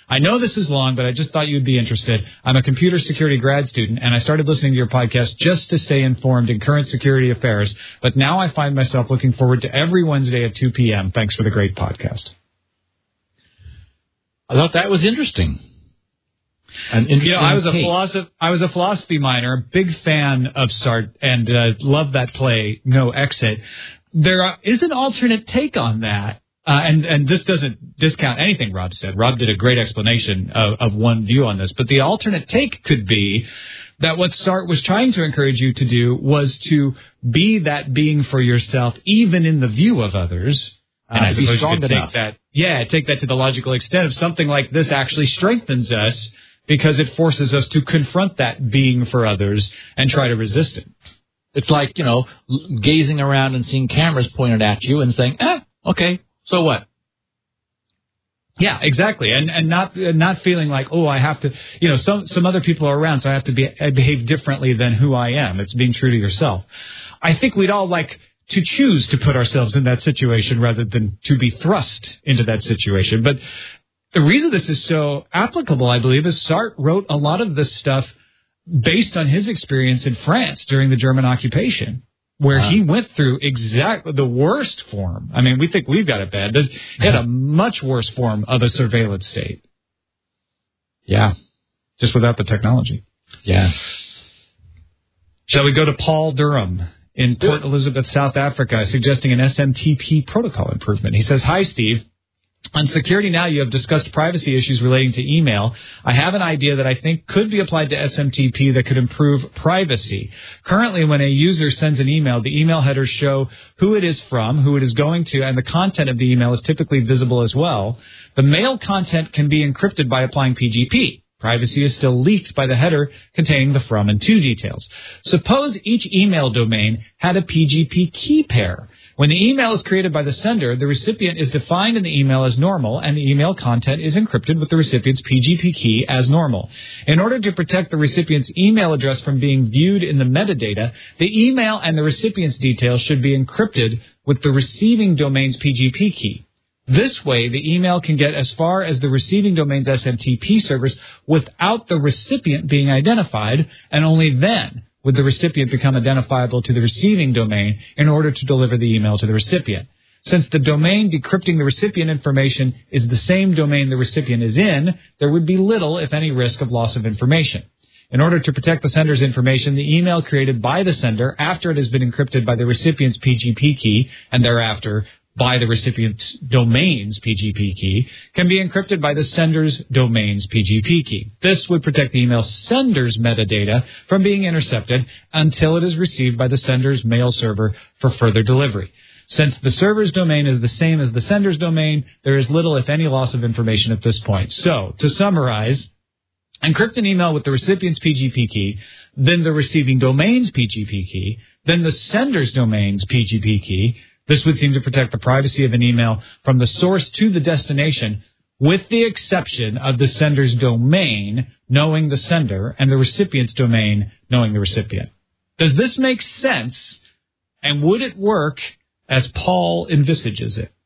I know this is long, but I just thought you'd be interested. I'm a computer security grad student, and I started listening to your podcast just to stay informed in current security affairs. But now I find myself looking forward to every Wednesday at two p.m. Thanks for the great podcast. I thought that was interesting. An interesting you know, I was a take. philosophy. I was a philosophy minor, a big fan of Sartre, and uh, loved that play, No Exit. There are, is an alternate take on that. Uh, and, and this doesn't discount anything Rob said. Rob did a great explanation of, of one view on this. But the alternate take could be that what Sartre was trying to encourage you to do was to be that being for yourself, even in the view of others. And uh, I be suppose strong you could enough. take that, yeah, take that to the logical extent of something like this actually strengthens us because it forces us to confront that being for others and try to resist it. It's like, you know, gazing around and seeing cameras pointed at you and saying, eh, okay. So what? Yeah, exactly, and and not not feeling like, oh, I have to, you know, some some other people are around, so I have to be I behave differently than who I am. It's being true to yourself. I think we'd all like to choose to put ourselves in that situation rather than to be thrust into that situation. But the reason this is so applicable, I believe, is Sartre wrote a lot of this stuff based on his experience in France during the German occupation, where uh, he went through exactly the worst form. I mean, we think we've got it bad. He had a much worse form of a surveillance state. Yeah. Just without the technology. Yeah. Shall we go to Paul Durham in Port Elizabeth, South Africa, suggesting an S M T P protocol improvement? He says, hi, Steve. On Security Now, you have discussed privacy issues relating to email. I have an idea that I think could be applied to S M T P that could improve privacy. Currently, when a user sends an email, the email headers show who it is from, who it is going to, and the content of the email is typically visible as well. The mail content can be encrypted by applying P G P. Privacy is still leaked by the header containing the from and to details. Suppose each email domain had a P G P key pair. When the email is created by the sender, the recipient is defined in the email as normal, and the email content is encrypted with the recipient's P G P key as normal. In order to protect the recipient's email address from being viewed in the metadata, the email and the recipient's details should be encrypted with the receiving domain's P G P key. This way, the email can get as far as the receiving domain's S M T P servers without the recipient being identified, and only then would the recipient become identifiable to the receiving domain in order to deliver the email to the recipient. Since the domain decrypting the recipient information is the same domain the recipient is in, there would be little, if any, risk of loss of information. In order to protect the sender's information, the email created by the sender after it has been encrypted by the recipient's P G P key and thereafter by the recipient's domain's P G P key can be encrypted by the sender's domain's P G P key. This would protect the email sender's metadata from being intercepted until it is received by the sender's mail server for further delivery. Since the server's domain is the same as the sender's domain, there is little, if any, loss of information at this point. So, to summarize, encrypt an email with the recipient's P G P key, then the receiving domain's P G P key, then the sender's domain's P G P key. This would seem to protect the privacy of an email from the source to the destination, with the exception of the sender's domain knowing the sender and the recipient's domain knowing the recipient. Does this make sense? And would it work as Paul envisages it?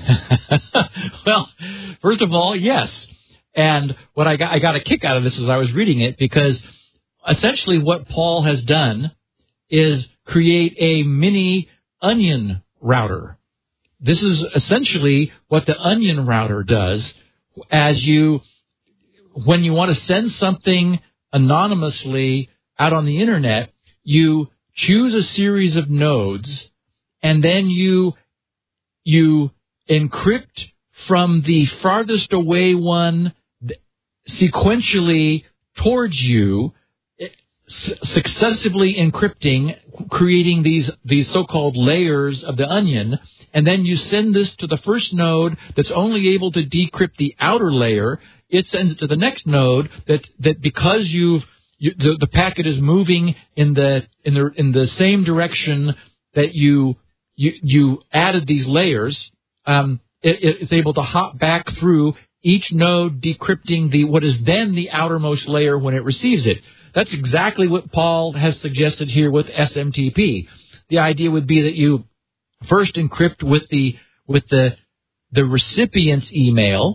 Well, first of all, yes. And what I got, I got a kick out of this as I was reading it, because essentially what Paul has done is create a mini onion router. This is essentially what the onion router does. As you, when you want to send something anonymously out on the internet, you choose a series of nodes, and then you you encrypt from the farthest away one sequentially towards you, successively encrypting, creating these these so-called layers of the onion, and then you send this to the first node that's only able to decrypt the outer layer. It sends it to the next node that that because you've you, the, the packet is moving in the in the in the same direction that you you you added these layers. Um, it, it's able to hop back through each node, decrypting the what is then the outermost layer when it receives it. That's exactly what Paul has suggested here with S M T P. The idea would be that you first encrypt with the with the the recipient's email,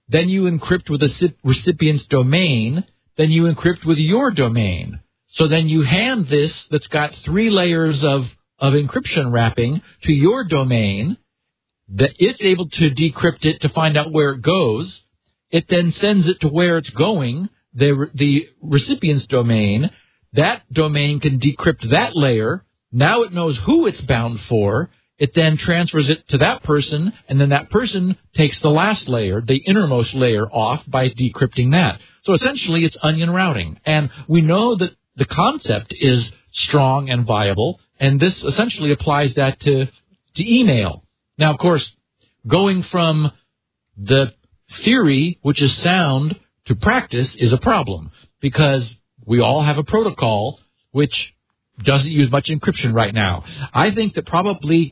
then you encrypt with the recipient's domain, then you encrypt with your domain. So then you hand this that's got three layers of, of encryption wrapping to your domain, that it's able to decrypt it to find out where it goes. It then sends it to where it's going, the, the recipient's domain. That domain can decrypt that layer. Now it knows who it's bound for. It then transfers it to that person, and then that person takes the last layer, the innermost layer, off by decrypting that. So essentially it's onion routing. And we know that the concept is strong and viable, and this essentially applies that to, to email. Now, of course, going from the theory, which is sound, to practice is a problem, because we all have a protocol which doesn't use much encryption right now. I think that probably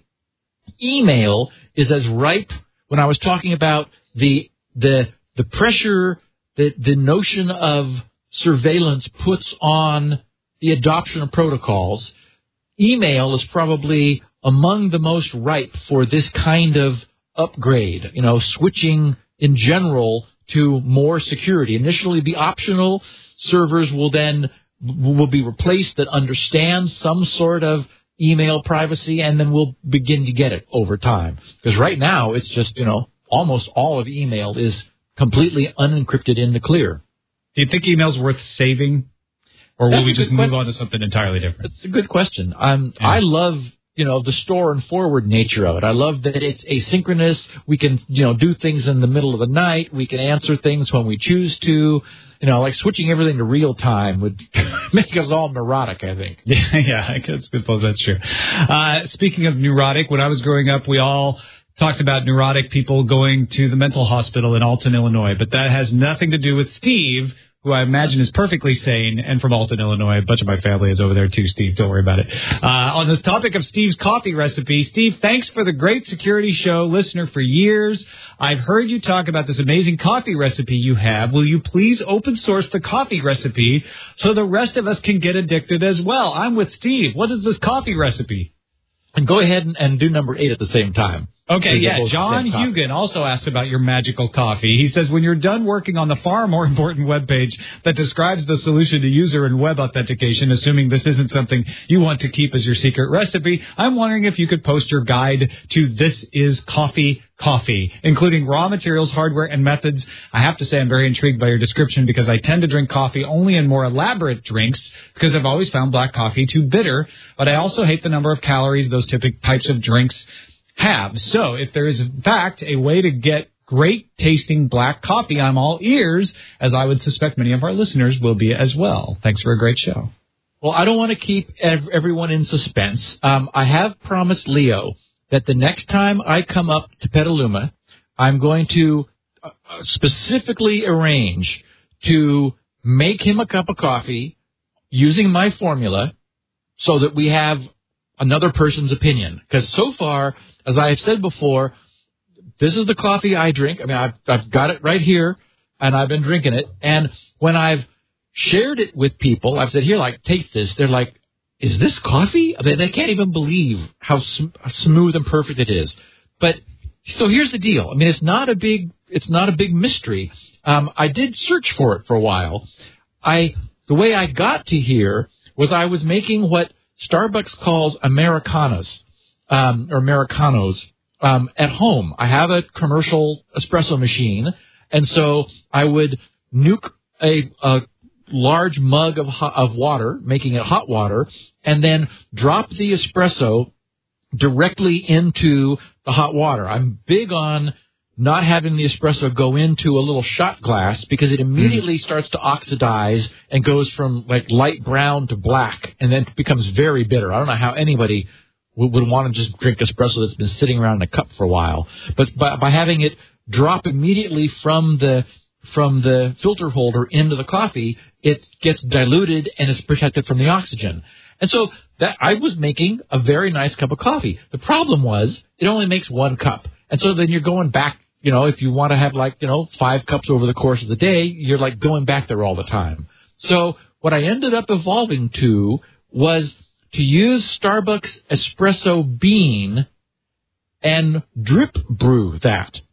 email is as ripe. When I was talking about the the the pressure that the notion of surveillance puts on the adoption of protocols, email is probably among the most ripe for this kind of upgrade, you know, switching in general to more security. Initially be optional. Servers will then will be replaced that understand some sort of email privacy, and then we'll begin to get it over time. Because right now it's just, you know, almost all of email is completely unencrypted in the clear. Do you think email's worth saving? Or will That's we just move question. on to something entirely different? It's a good question. Um, Yeah. I love, you know, the store and forward nature of it. I love that it's asynchronous. We can, you know, do things in the middle of the night. We can answer things when we choose to. You know, like switching everything to real time would make us all neurotic, I think. Yeah, yeah, I guess suppose that's true. Uh, speaking of neurotic, when I was growing up, we all talked about neurotic people going to the mental hospital in Alton, Illinois, but that has nothing to do with Steve, who I imagine is perfectly sane and from Alton, Illinois. A bunch of my family is over there too, Steve. Don't worry about it. Uh, on this topic of Steve's coffee recipe, Steve, thanks for the great security show. Listener for years. I've heard you talk about this amazing coffee recipe you have. Will you please open source the coffee recipe so the rest of us can get addicted as well? I'm with Steve. What is this coffee recipe? And go ahead and, and do number eight at the same time. Okay, These are yeah, both John the same coffee. Hugan also asked about your magical coffee. He says, when you're done working on the far more important webpage that describes the solution to user and web authentication, assuming this isn't something you want to keep as your secret recipe, I'm wondering if you could post your guide to This Is Coffee Coffee, including raw materials, hardware, and methods. I have to say I'm very intrigued by your description because I tend to drink coffee only in more elaborate drinks because I've always found black coffee too bitter, but I also hate the number of calories those typical types of drinks have. So if there is, in fact, a way to get great tasting black coffee, I'm all ears, as I would suspect many of our listeners will be as well. Thanks for a great show. Well, I don't want to keep ev- everyone in suspense. Um, I have promised Leo that the next time I come up to Petaluma, I'm going to uh, specifically arrange to make him a cup of coffee using my formula so that we have another person's opinion. Because so far, as I have said before, this is the coffee I drink. I mean, I've, I've got it right here, and I've been drinking it. And when I've shared it with people, I've said, here, like, taste this. They're like, is this coffee? I mean, they can't even believe how sm- smooth and perfect it is. But so here's the deal. I mean, it's not a big, it's not a big mystery. Um, I did search for it for a while. I, the way I got to here was I was making what Starbucks calls Americanas, um, or Americanos, um, at home. I have a commercial espresso machine, and so I would nuke a, a large mug of hot, of water, making it hot water, and then drop the espresso directly into the hot water. I'm big on not having the espresso go into a little shot glass because it immediately mm. starts to oxidize and goes from like light brown to black and then becomes very bitter. I don't know how anybody would, would want to just drink espresso that's been sitting around in a cup for a while. But by, by having it drop immediately from the from the filter holder into the coffee, it gets diluted and is protected from the oxygen. And so that I was making a very nice cup of coffee. The problem was it only makes one cup. And so then you're going back. You know, if you want to have like, you know, five cups over the course of the day, you're like going back there all the time. So what I ended up evolving to was to use Starbucks espresso bean and drip brew that.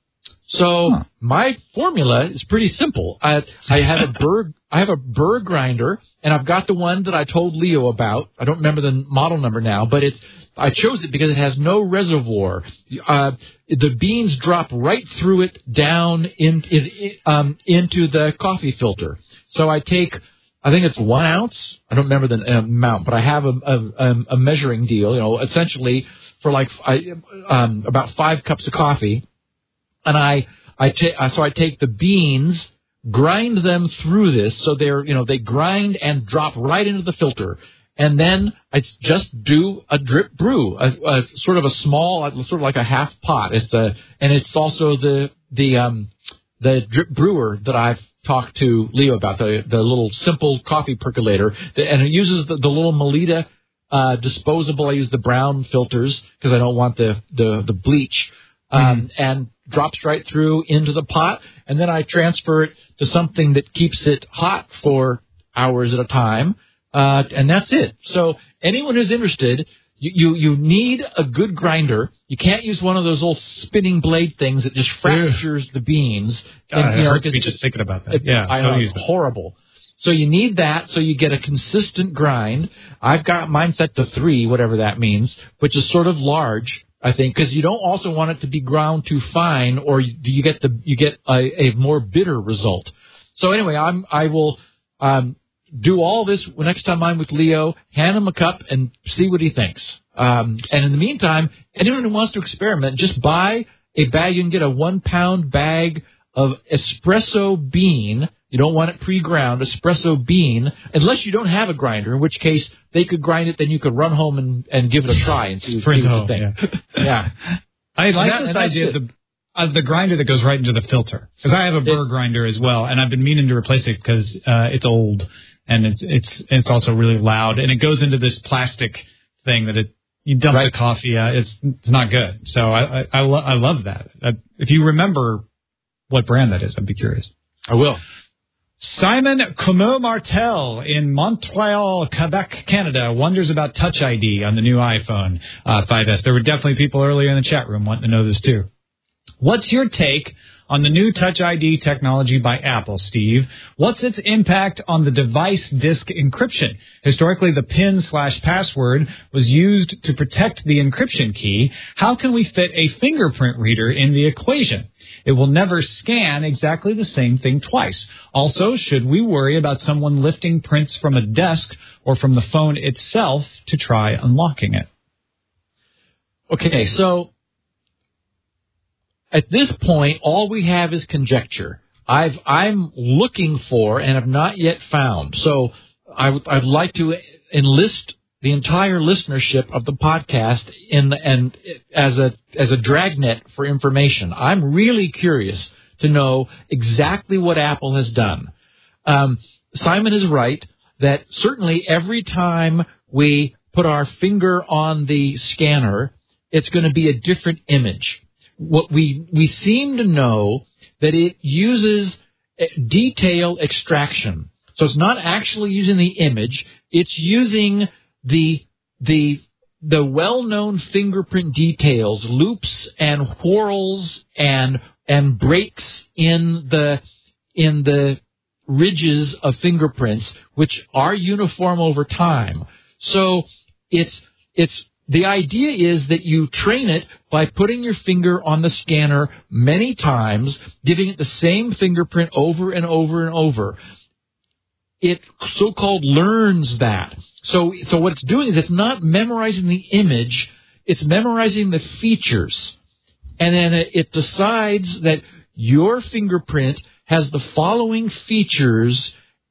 So huh. my formula is pretty simple. I, I have a burr, I have a burr grinder, and I've got the one that I told Leo about. I don't remember the model number now, but it's I chose it because it has no reservoir. Uh, the beans drop right through it down in, in um, into the coffee filter. So I take, I think it's one ounce. I don't remember the amount, but I have a, a, a measuring deal. You know, essentially for like I, um, about five cups of coffee. And I, I ta- so I take the beans, grind them through this, so they're, you know, they grind and drop right into the filter, and then I just do a drip brew, a, a sort of a small, sort of like a half pot. It's a, and it's also the the um the drip brewer that I've talked to Leo about, the the little simple coffee percolator, and it uses the, the little Melita uh, disposable. I use the brown filters because I don't want the the, the bleach. Um, mm-hmm. And drops right through into the pot, and then I transfer it to something that keeps it hot for hours at a time, uh, and that's it. So anyone who's interested, you, you, you need a good grinder. You can't use one of those old spinning blade things that just fractures the beans. God, and, it you know, hurts me just thinking about that. It, yeah, I know, it's horrible. So you need that so you get a consistent grind. I've got mine set to three, whatever that means, which is sort of large, I think, because you don't also want it to be ground too fine, or you, you get the you get a, a more bitter result. So anyway, I'm I will um, do all this next time I'm with Leo. Hand him a cup and see what he thinks. Um, and in the meantime, anyone who wants to experiment, just buy a bag. You can get a one pound bag of espresso bean. You don't want it pre-ground, espresso bean, unless you don't have a grinder, in which case they could grind it, then you could run home and, and give it a try and see, see what you think. Yeah. yeah. I like that, this idea of the, of the grinder that goes right into the filter. Because I have a burr grinder as well, and I've been meaning to replace it because uh, it's old, and it's, it's it's also really loud, and it goes into this plastic thing that it you dump right. the coffee. Uh, it's it's not good. So I I, I, lo- I love that. Uh, if you remember what brand that is, I'd be curious. I will. Simon Comeau-Martel in Montreal, Quebec, Canada, wonders about Touch I D on the new iPhone uh, five S. There were definitely people earlier in the chat room wanting to know this, too. What's your take on the new Touch I D technology by Apple, Steve? What's its impact on the device disk encryption? Historically, the PIN slash password was used to protect the encryption key. How can we fit a fingerprint reader in the equation? It will never scan exactly the same thing twice. Also, should we worry about someone lifting prints from a desk or from the phone itself to try unlocking it? Okay, so at this point, all we have is conjecture. I've, I'm looking for and have not yet found. So I would, I'd like to enlist the entire listenership of the podcast in the, and as a as a dragnet for information. I'm really curious to know exactly what Apple has done. Um, Simon is right that certainly every time we put our finger on the scanner, it's going to be a different image. What we we seem to know that it uses detail extraction. So it's not actually using the image, it's using the the the well-known fingerprint details, loops and whorls and and breaks in the in the ridges of fingerprints, which are uniform over time. So it's it's the idea is that you train it by putting your finger on the scanner many times, giving it the same fingerprint over and over and over. It so-called learns that. So, so what it's doing is it's not memorizing the image, it's memorizing the features. And then it, it decides that your fingerprint has the following features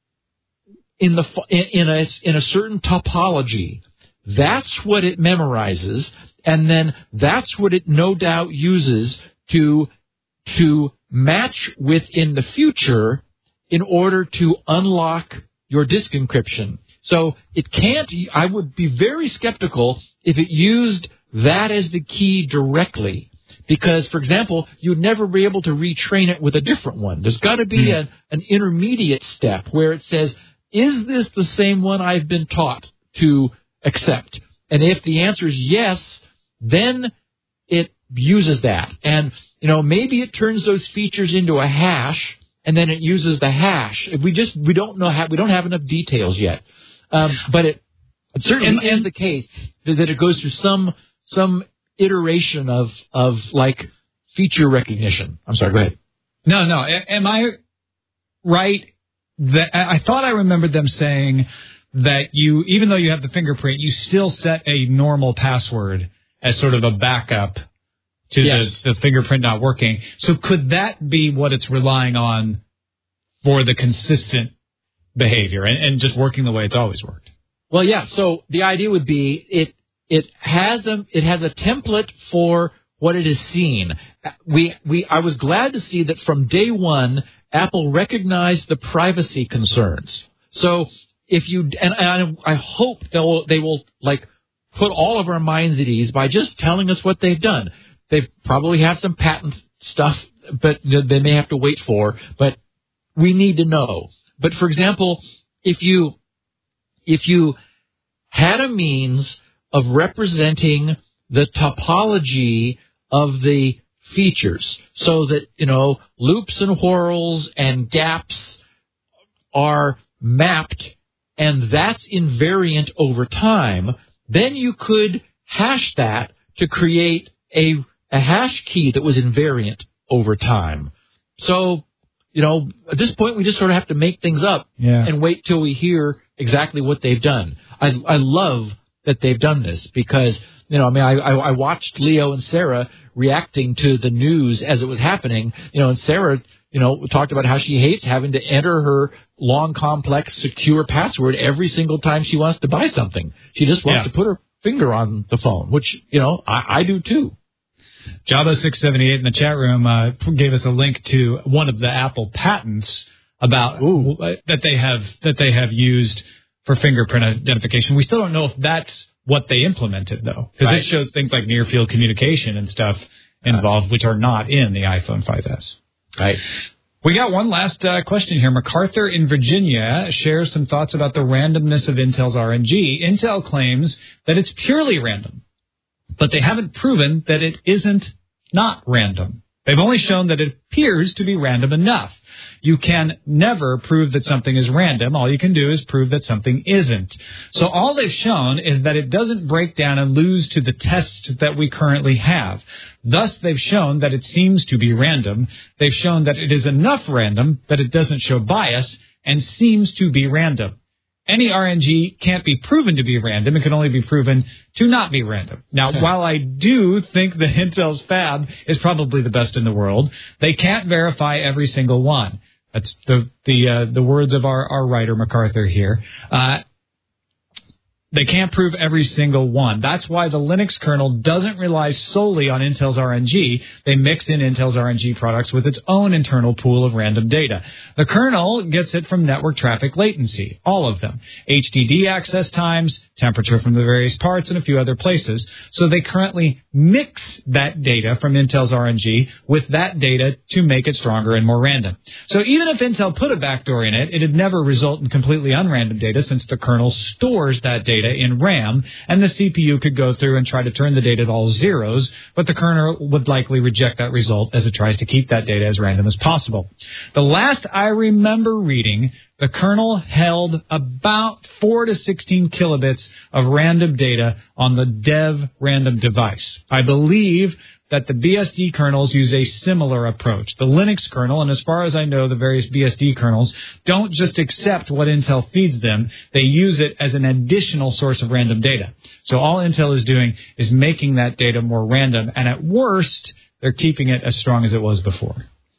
in the in, in a in a certain topology. That's what it memorizes, and then that's what it no doubt uses to to match with in the future in order to unlock your disk encryption. So it can't, I would be very skeptical if it used that as the key directly. Because, for example, you'd never be able to retrain it with a different one. There's got to be a, an intermediate step where it says, is this the same one I've been taught to accept? And if the answer is yes, then it uses that. And, you know, maybe it turns those features into a hash, and then it uses the hash. We just, we don't know how, we don't have enough details yet. Um, but it, it certainly and, is the case that it goes through some, some iteration of, of like feature recognition. I'm sorry, go ahead. No, no. Am I right? That I thought I remembered them saying that you, even though you have the fingerprint, you still set a normal password as sort of a backup to yes. the, the fingerprint not working. So could that be what it's relying on for the consistent behavior and, and just working the way it's always worked? Well, yeah. So the idea would be it it has a it has a template for what it has seen. We we I was glad to see that from day one, Apple recognized the privacy concerns. So if you and, and I hope they'll they will like put all of our minds at ease by just telling us what they've done. They probably have some patent stuff, but they may have to wait for. But we need to know. But for example, if you if you had a means of representing the topology of the features, so that, you know, loops and whorls and gaps are mapped, and that's invariant over time, then you could hash that to create a, a hash key that was invariant over time. So, you know, at this point, we just sort of have to make things up yeah. and wait till we hear exactly what they've done. I, I love that they've done this because, you know, I mean, I, I watched Leo and Sarah reacting to the news as it was happening, you know, and Sarah, you know, talked about how she hates having to enter her long, complex, secure password every single time she wants to buy something. She just wants yeah. to put her finger on the phone, which, you know, I, I do too. Java six seventy-eight in the chat room uh, gave us a link to one of the Apple patents about Ooh. that they have that they have used for fingerprint identification. We still don't know if that's what they implemented, though, because right. it shows things like near-field communication and stuff involved, uh, which are not in the iPhone five S. Right. We got one last uh, question here. MacArthur in Virginia shares some thoughts about the randomness of Intel's R N G. Intel claims that it's purely random, but they haven't proven that it isn't not random. They've only shown that it appears to be random enough. You can never prove that something is random. All you can do is prove that something isn't. So all they've shown is that it doesn't break down and lose to the tests that we currently have. Thus, they've shown that it seems to be random. They've shown that it is enough random that it doesn't show bias and seems to be random. Any R N G can't be proven to be random. It can only be proven to not be random. Now, okay. while I do think that Intel's fab is probably the best in the world, they can't verify every single one. That's the the uh, the words of our, our writer, MacArthur, here. Uh, They can't prove every single one. That's why the Linux kernel doesn't rely solely on Intel's R N G. They mix in Intel's R N G products with its own internal pool of random data. The kernel gets it from network traffic latency, all of them, H D D access times, temperature from the various parts, and a few other places. So they currently mix that data from Intel's R N G with that data to make it stronger and more random. So even if Intel put a backdoor in it, it'd never result in completely unrandom data since the kernel stores that data in RAM, and the C P U could go through and try to turn the data to all zeros, but the kernel would likely reject that result as it tries to keep that data as random as possible. The last I remember reading, the kernel held about four to sixteen kilobits of random data on the dev random device. I believe that the B S D kernels use a similar approach. The Linux kernel, and as far as I know, the various B S D kernels, don't just accept what Intel feeds them. They use it as an additional source of random data. So all Intel is doing is making that data more random, and at worst, they're keeping it as strong as it was before.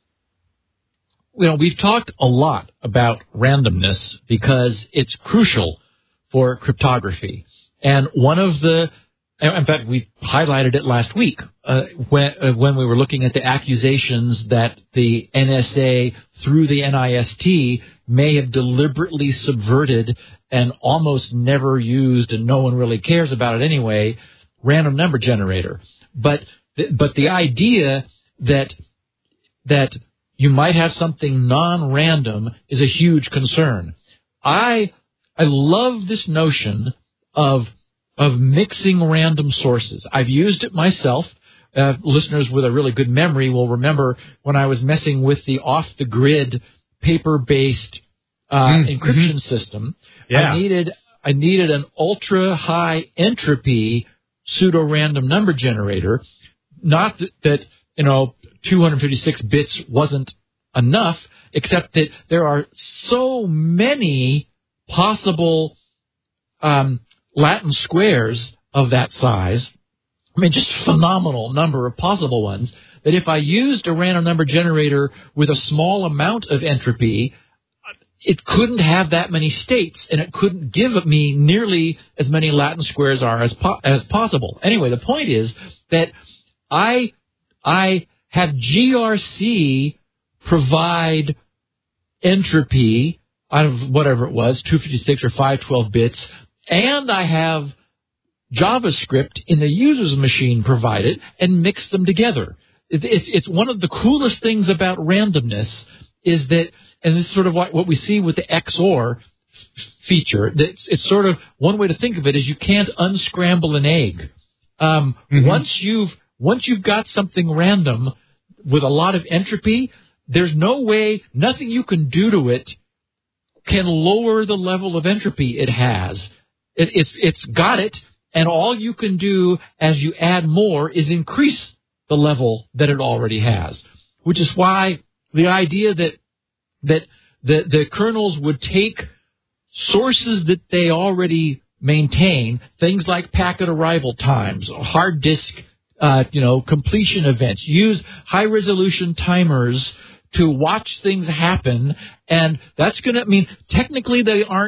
You know, we've talked a lot about randomness because it's crucial for cryptography. And one of the In fact, we highlighted it last week uh, when, uh, when we were looking at the accusations that the N S A, through the N I S T, may have deliberately subverted and almost never used, and no one really cares about it anyway, random number generator. But th- but the idea that that you might have something non-random is a huge concern. I I love this notion of of mixing random sources. I've used it myself. uh, listeners with a really good memory will remember when I was messing with the off-the-grid paper-based uh, mm, encryption mm-hmm. system. Yeah. I needed I needed an ultra-high entropy pseudo-random number generator. Not that, that you know two hundred fifty-six bits wasn't enough, except that there are so many possible um, Latin squares of that size. I mean, just phenomenal number of possible ones, that if I used a random number generator with a small amount of entropy, it couldn't have that many states, and it couldn't give me nearly as many Latin squares are as po- as possible. Anyway, the point is that I I have G R C provide entropy out of whatever it was, two fifty-six or five twelve bits, and I have JavaScript in the user's machine provided and mix them together. It, it, it's one of the coolest things about randomness is that, and this is sort of what, what we see with the X O R feature, that it's, it's sort of, one way to think of it is you can't unscramble an egg. Um, mm-hmm. Once you've once you've got something random with a lot of entropy, there's no way, nothing you can do to it can lower the level of entropy it has. It, it's it's got it. And all you can do as you add more is increase the level that it already has, which is why the idea that that the, the kernels would take sources that they already maintain, things like packet arrival times, hard disk, uh, you know, completion events, use high-resolution timers to watch things happen, and that's going to, I mean, technically they aren't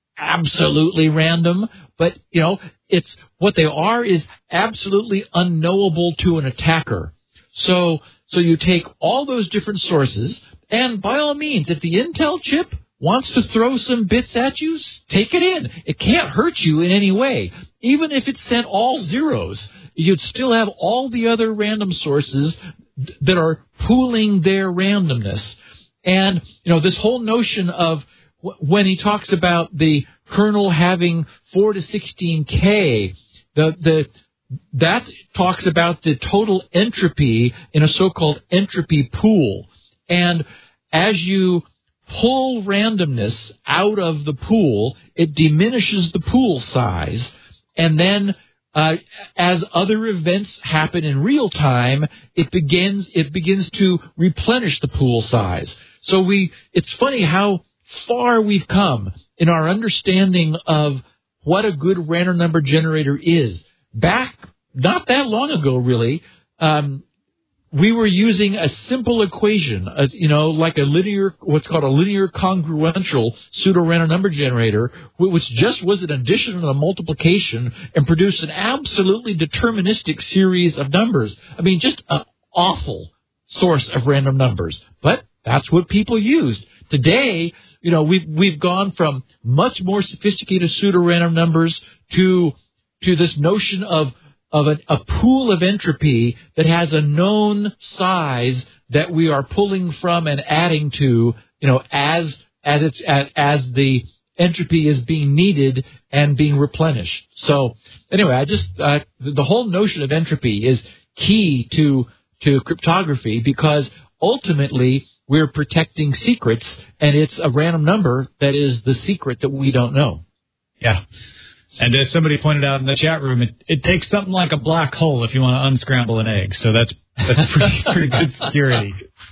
absolutely random, but, you know, it's what they are is absolutely unknowable to an attacker. So, so you take all those different sources, and by all means, if the Intel chip wants to throw some bits at you, take it in. It can't hurt you in any way. Even if it sent all zeros, you'd still have all the other random sources that are pooling their randomness. And, you know, this whole notion of when he talks about the kernel having four to sixteen K, the the that talks about the total entropy in a so-called entropy pool. And as you pull randomness out of the pool, it diminishes the pool size. And then uh, as other events happen in real time, it begins it begins to replenish the pool size. So we it's funny how far we've come in our understanding of what a good random number generator is. Back not that long ago, really, um, we were using a simple equation, a, you know, like a linear, what's called a linear congruential pseudo-random number generator, which just was an addition and a multiplication and produced an absolutely deterministic series of numbers. I mean, just an awful source of random numbers. But that's what people used. Today, you know, we've, we've gone from much more sophisticated pseudo-random numbers to to this notion of of a, a pool of entropy that has a known size that we are pulling from and adding to, you know, as as it's as, as the entropy is being needed and being replenished. So anyway, I just uh, the, the whole notion of entropy is key to to cryptography because ultimately we're protecting secrets, and it's a random number that is the secret that we don't know. Yeah. And as somebody pointed out in the chat room, it, it takes something like a black hole if you want to unscramble an egg. So that's that's pretty, pretty good security.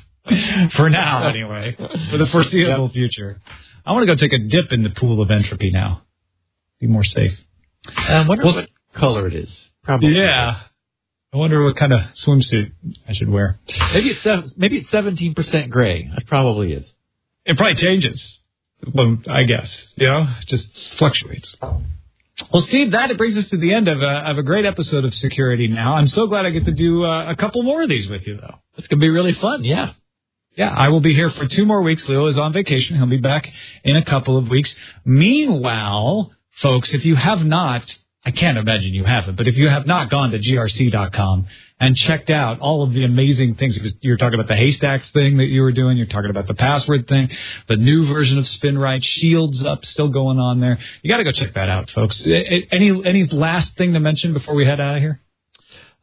For now, anyway. For the foreseeable yep. future. I want to go take a dip in the pool of entropy now. Be more safe. I wonder well, what color it is. Probably. Yeah. I wonder what kind of swimsuit I should wear. Maybe it's maybe it's seventeen percent gray. It probably is. It probably changes. Well, I guess. You know, it just fluctuates. Well, Steve, that brings us to the end of a, of a great episode of Security Now. I'm so glad I get to do uh, a couple more of these with you, though. It's going to be really fun, yeah. Yeah, I will be here for two more weeks. Leo is on vacation. He'll be back in a couple of weeks. Meanwhile, folks, if you have not, I can't imagine you haven't, but if you have not gone to G R C dot com and checked out all of the amazing things, because you're talking about the Haystacks thing that you were doing, you're talking about the password thing, the new version of SpinRite, Shields Up, still going on there. You got to go check that out, folks. Any any last thing to mention before we head out of here?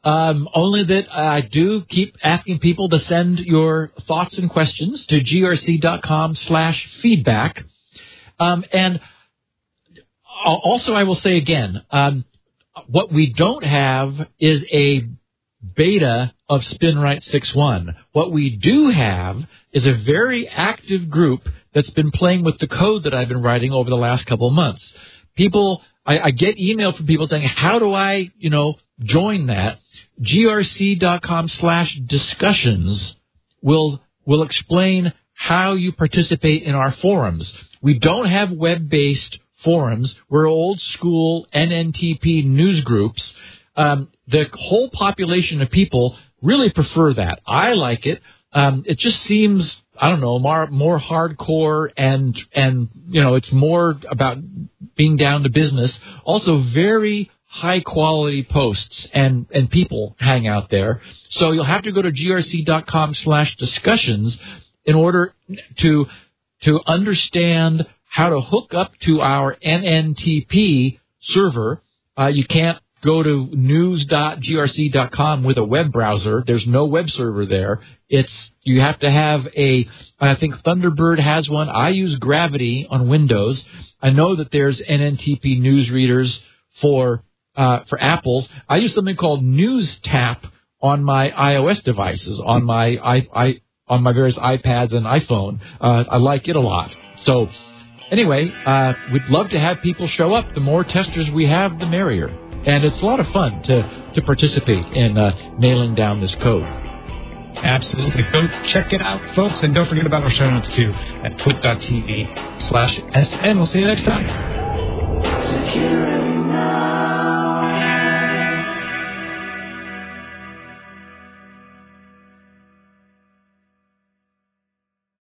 Um, only that I do keep asking people to send your thoughts and questions to grc.com slash feedback. Um, and also, I will say again, um, what we don't have is a beta of SpinRite six one. What we do have is a very active group that's been playing with the code that I've been writing over the last couple of months. People, I, I get email from people saying, how do I, you know, join that? grc.com slash discussions will, will explain how you participate in our forums. We don't have web-based forums. We're old school N N T P news groups. Um, the whole population of people really prefer that. I like it. Um, it just seems, I don't know, more, more hardcore and, and, you know, it's more about being down to business. Also very high quality posts and, and people hang out there. So you'll have to go to grc.com slash discussions in order to, to understand how to hook up to our N N T P server. Uh, you can't go to news dot g r c dot com with a web browser. There's no web server there. It's, you have to have a, I think Thunderbird has one. I use Gravity on Windows. I know that there's N N T P news readers for, uh, for Apples. I use something called NewsTap on my iOS devices, on my, I, I, on my various iPads and iPhone. Uh, I like it a lot. So, anyway, uh, we'd love to have people show up. The more testers we have, the merrier. And it's a lot of fun to, to participate in uh, nailing down this code. Absolutely. Go check it out, folks. And don't forget about our show notes, too, at twit.tv slash SN. We'll see you next time.